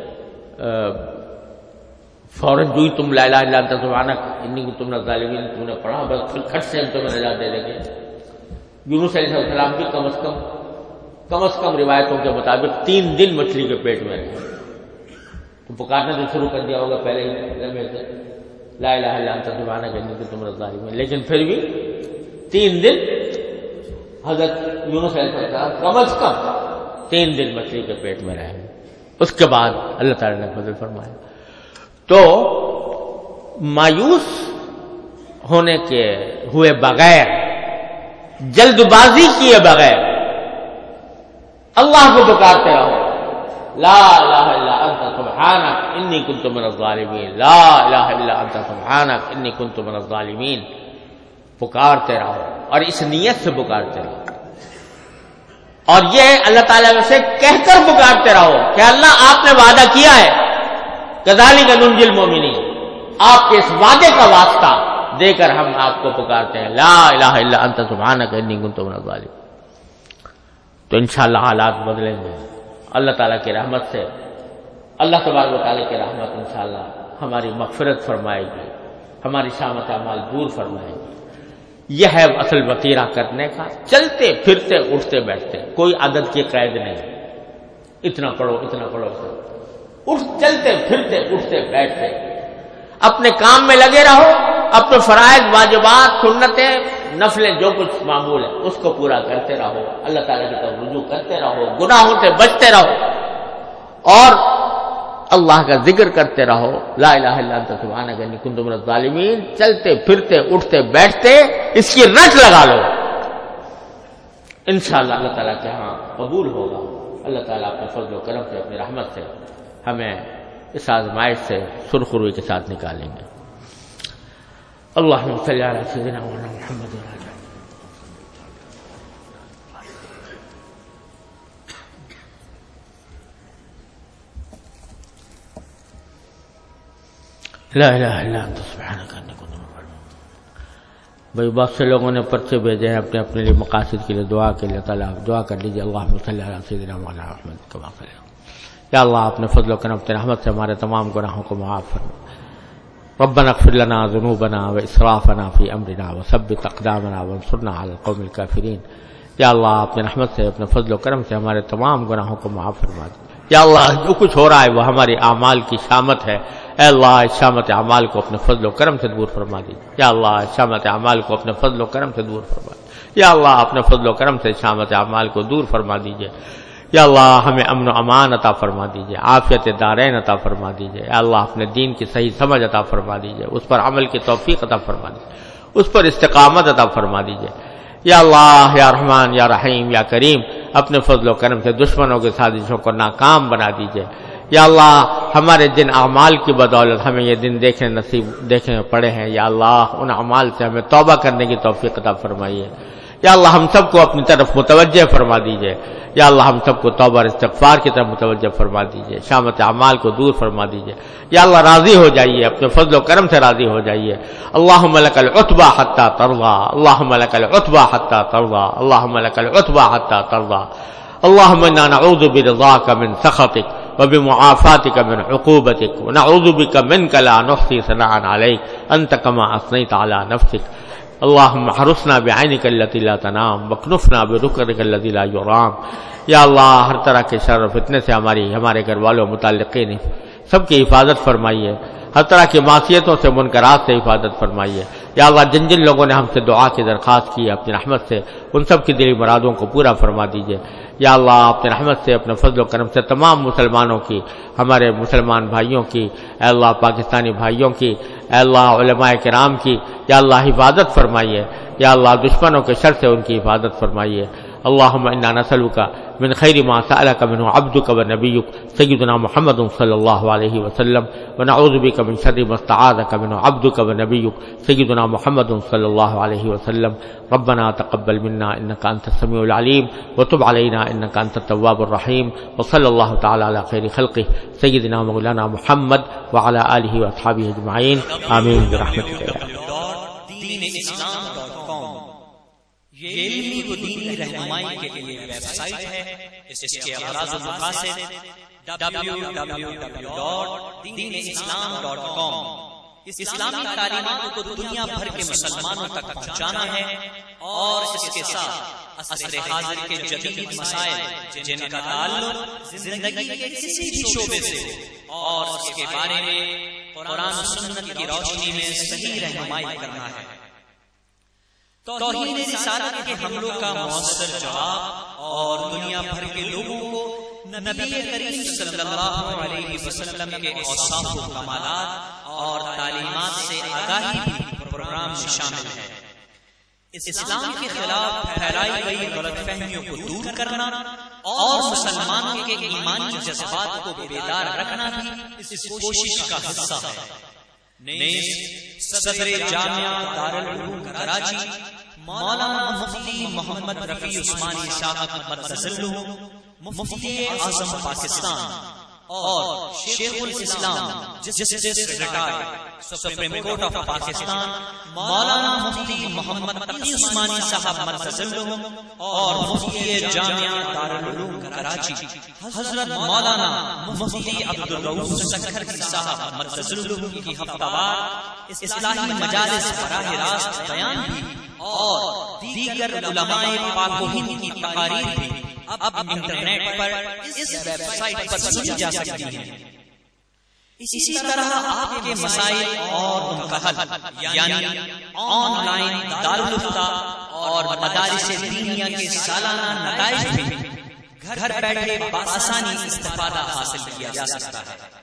Speaker 2: فوراً جو ہی تم لا الہ الا انت سبحانک انی کنت من الظالمین تم نے پڑھا بس کھٹ سے ہم تمہیں نجات دے دیں گے۔ یونس علیہ السلام بھی کم از کم کم از کم روایتوں کے مطابق تین دن مچھلی کے پیٹ میں رہے، تو پکارنا تو شروع کر دیا ہوگا پہلے ہی لمحے سے، لا الہ الا انت سبحانک انی کنت من الظالمین، لیکن پھر بھی تین دن حضرت یونس علیہ السلام کم از کم تین دن مچھلی کے پیٹ میں رہے۔ اس کے بعد اللہ تعالیٰ نے فضل فرمایا۔ تو مایوس ہونے کے ہوئے بغیر، جلد بازی کیے بغیر اللہ کو پکارتے رہو، لا الہ الا انت سبحانک انی کنت من الظالمین، لا الہ الا انت سبحانک انی کنت من الظالمین، پکارتے رہو، اور اس نیت سے پکارتے رہو، اور یہ اللہ تعالیٰ سے کہہ کر پکارتے رہو کہ اللہ آپ نے وعدہ کیا ہے، کذالک ننجی المؤمنین، آپ کے اس وعدے کا واسطہ دے کر ہم آپ کو پکارتے ہیں، لا الہ الا انت سبحانک انی کنت من الظالمین۔ تو انشاءاللہ حالات بدلیں گے اللہ تعالیٰ کی رحمت سے۔ اللہ تبارک و تعالیٰ کی رحمت انشاءاللہ ہماری مغفرت فرمائے گی، ہماری شامت اعمال دور فرمائے گی۔ یہ ہے اصل وطیرہ کرنے کا، چلتے پھرتے اٹھتے بیٹھتے، کوئی عدد کی قید نہیں، اتنا پڑھو اتنا پڑھو اتنا اٹھ چلتے پھرتے اٹھتے بیٹھتے اپنے کام میں لگے رہو، اپنے فرائض واجبات سنتیں نفلیں جو کچھ معمول ہے اس کو پورا کرتے رہو، اللہ تعالیٰ کی طرف رجوع کرتے رہو، گناہوں سے بچتے رہو اور اللہ کا ذکر کرتے رہو، لا الہ الا انت سبحانک انی کنت من الظالمین، چلتے پھرتے اٹھتے بیٹھتے اس کی رٹ لگا لو، انشاءاللہ اللہ تعالیٰ کے ہاں قبول ہوگا۔ اللہ تعالیٰ اپنے فضل و کرم سے اپنی رحمت سے ہمیں اس آزمائش سے سرخروئی کے ساتھ نکالیں گے۔ اللہم صلی علی سیدنا محمد وعلی لا الہ الا انت سبحانک انی کنت من الظالمین۔ بھائی بہت سے لوگوں نے پرچے بھیجے ہیں اپنے اپنے لیے مقاصد کے لیے، دعا کے لیے، تعالیٰ دعا کر لیجیے۔ اللہم صلی علی سیدنا محمد کما صلی، یا اللہ اپنے فضل و کرم سے رحمت سے ہمارے تمام گناہوں کو معاف فرما۔ ربنا اغفر لنا ذنوبنا واسرافنا فی امرنا وثبت اقدامنا وانصرنا علی القوم الکافرین۔ یا اللہ اپنے رحمت سے اپنے فضل و کرم سے ہمارے تمام گناہوں کو معاف فرما دے۔ یا اللہ جو کچھ ہو رہا ہے وہ ہماری اعمال کی شامت ہے، اے اللہ اس شامت اعمال کو اپنے فضل و کرم سے دور فرما دیجیے۔ یا اللہ اس شامت اعمال کو اپنے فضل و کرم سے دور فرما دیجیے۔ یا اللہ اپنے فضل و کرم سے شامت اعمال کو دور فرما دیجیے۔ یا اللہ ہمیں امن و امان عطا فرما دیجیے، عافیت دارین عطا فرما دیجیے۔ یا اللہ اپنے دین کی صحیح سمجھ عطا فرما دیجیے، اس پر عمل کی توفیق عطا فرما دیجیے، اس پر استقامت عطا فرما دیجیے۔ یا اللہ یا رحمان یا رحیم یا کریم اپنے فضل و کرم سے دشمنوں کی سازشوں کو ناکام بنا دیجیے۔ یا اللہ ہمارے جن اعمال کی بدولت ہمیں یہ دن دیکھنے نصیب دیکھنے پڑے ہیں، یا اللہ ان اعمال سے ہمیں توبہ کرنے کی توفیق عطا فرمائیے۔ یا اللہ ہم سب کو اپنی طرف متوجہ فرما دیجیے۔ یا اللہ ہم سب کو توبہ اور استغفار کی طرف متوجہ فرما دیجیے، شامت اعمال کو دور فرما دیجیے۔ یا اللہ راضی ہو جائیے، اپنے فضل و کرم سے راضی ہو جائیے۔ اللہم لک العتبی حتی ترضی، اللہم لک العتبی حتی ترضی، اللہم لک العتبی حتی ترضی۔ اللہم انا نعوذ برضاک من سخطک وبمعافاتک من عقوبتک ونعوذ بک منک لا نحصی ثناء علیک انت کما اثنیت علی نفسک۔ اللہم احرسنا بعینک التی لا تنام واکنفنا برکنک الذی لا یرام۔ یا اللہ ہر طرح کے شر و فتنے سے ہماری ہمارے گھر والوں متعلقین سب کی حفاظت فرمائیے، ہر طرح کی معصیتوں سے منکرات سے حفاظت فرمائیے۔ یا اللہ جن جن لوگوں نے ہم سے دعا کی درخواست کی اپنی رحمت سے ان سب کی دلی مرادوں کو پورا فرما دیجیے۔ یا اللہ اپنے رحمت سے اپنے فضل و کرم سے تمام مسلمانوں کی، ہمارے مسلمان بھائیوں کی، اے اللہ پاکستانی بھائیوں کی، اے اللہ علماء کرام کی یا اللہ حفاظت فرمائیے۔ یا اللہ دشمنوں کے شر سے ان کی حفاظت فرمائیے۔ اللہم انا نسألک من خیر ما سألک منہ عبدک و نبیک سیدنا محمد صلی اللہ علیہ وسلم ونعوذ بک من شر ما استعاذک منہ عبدک و نبیک سیدنا محمد صلی اللہ علیہ وسلم۔ ربنا تقبل منا انک انت السمیع العلیم وتب علینا انک انت التواب الرحیم وصلی اللہ تعالی علی خیر خلقہ سیدنا مولانا محمد وعلی آلہ واصحابہ اجمعین آمین برحمتک یا
Speaker 1: یہ علمی و دینی رہنمائی کے لیے ویب سائٹ ہے۔ اس کے اغراض و مقاصد W W W dot Deen Islam dot com اسلامی تعلیمات کو دنیا بھر کے مسلمانوں تک پہنچانا ہے اور اس کے ساتھ عصر حاضر کے جدید مسائل جن کا تعلق زندگی کے کسی بھی شعبے سے اور اس کے بارے میں قرآن و سنت کی روشنی میں صحیح رہنمائی کرنا ہے۔ توہین رسالت کے حملوں کا مؤثر جواب اور دنیا بھر کے لوگوں کو نبی کریم صلی اللہ علیہ وسلم کے اوصاف و کمالات اور تعلیمات سے آگاہی بھی پروگرام میں شامل ہے۔ اسلام کے خلاف پھیلائی گئی غلط فہمیوں کو دور کرنا اور مسلمانوں کے ایمانی جذبات کو بیدار رکھنا بھی اس کوشش کا حصہ ہے۔ نیز صدر جامعہ دارالعلوم کراچی مولانا مفتی محمد رفیع عثمانی صاحب مدثلہ مفتی اعظم پاکستان اور شیخ الاسلام justice retired supreme court of Pakistan مولانا مفتی محمد تقی عثمانی صاحب مدثلہ اور مفتی جامعہ دارالعلوم کراچی حضرت مولانا مفتی عبدالرؤوف سکھر صاحب مدثلہ کی ہفتہ وار اصلاحی مجالس براہ راست بیان بھی اور دیگر علماء پاک و ہند کی تقاریر بھی اب انٹرنیٹ پر اس ویب سائٹ پر سنی جا سکتی ہیں۔ اسی طرح آپ کے مسائل اور ان کا حل یعنی آن لائن دارالفتہ اور مدارس دینیہ کے سالانہ نتائج بھی گھر بیٹھے بآسانی استفادہ حاصل کیا جا سکتا ہے۔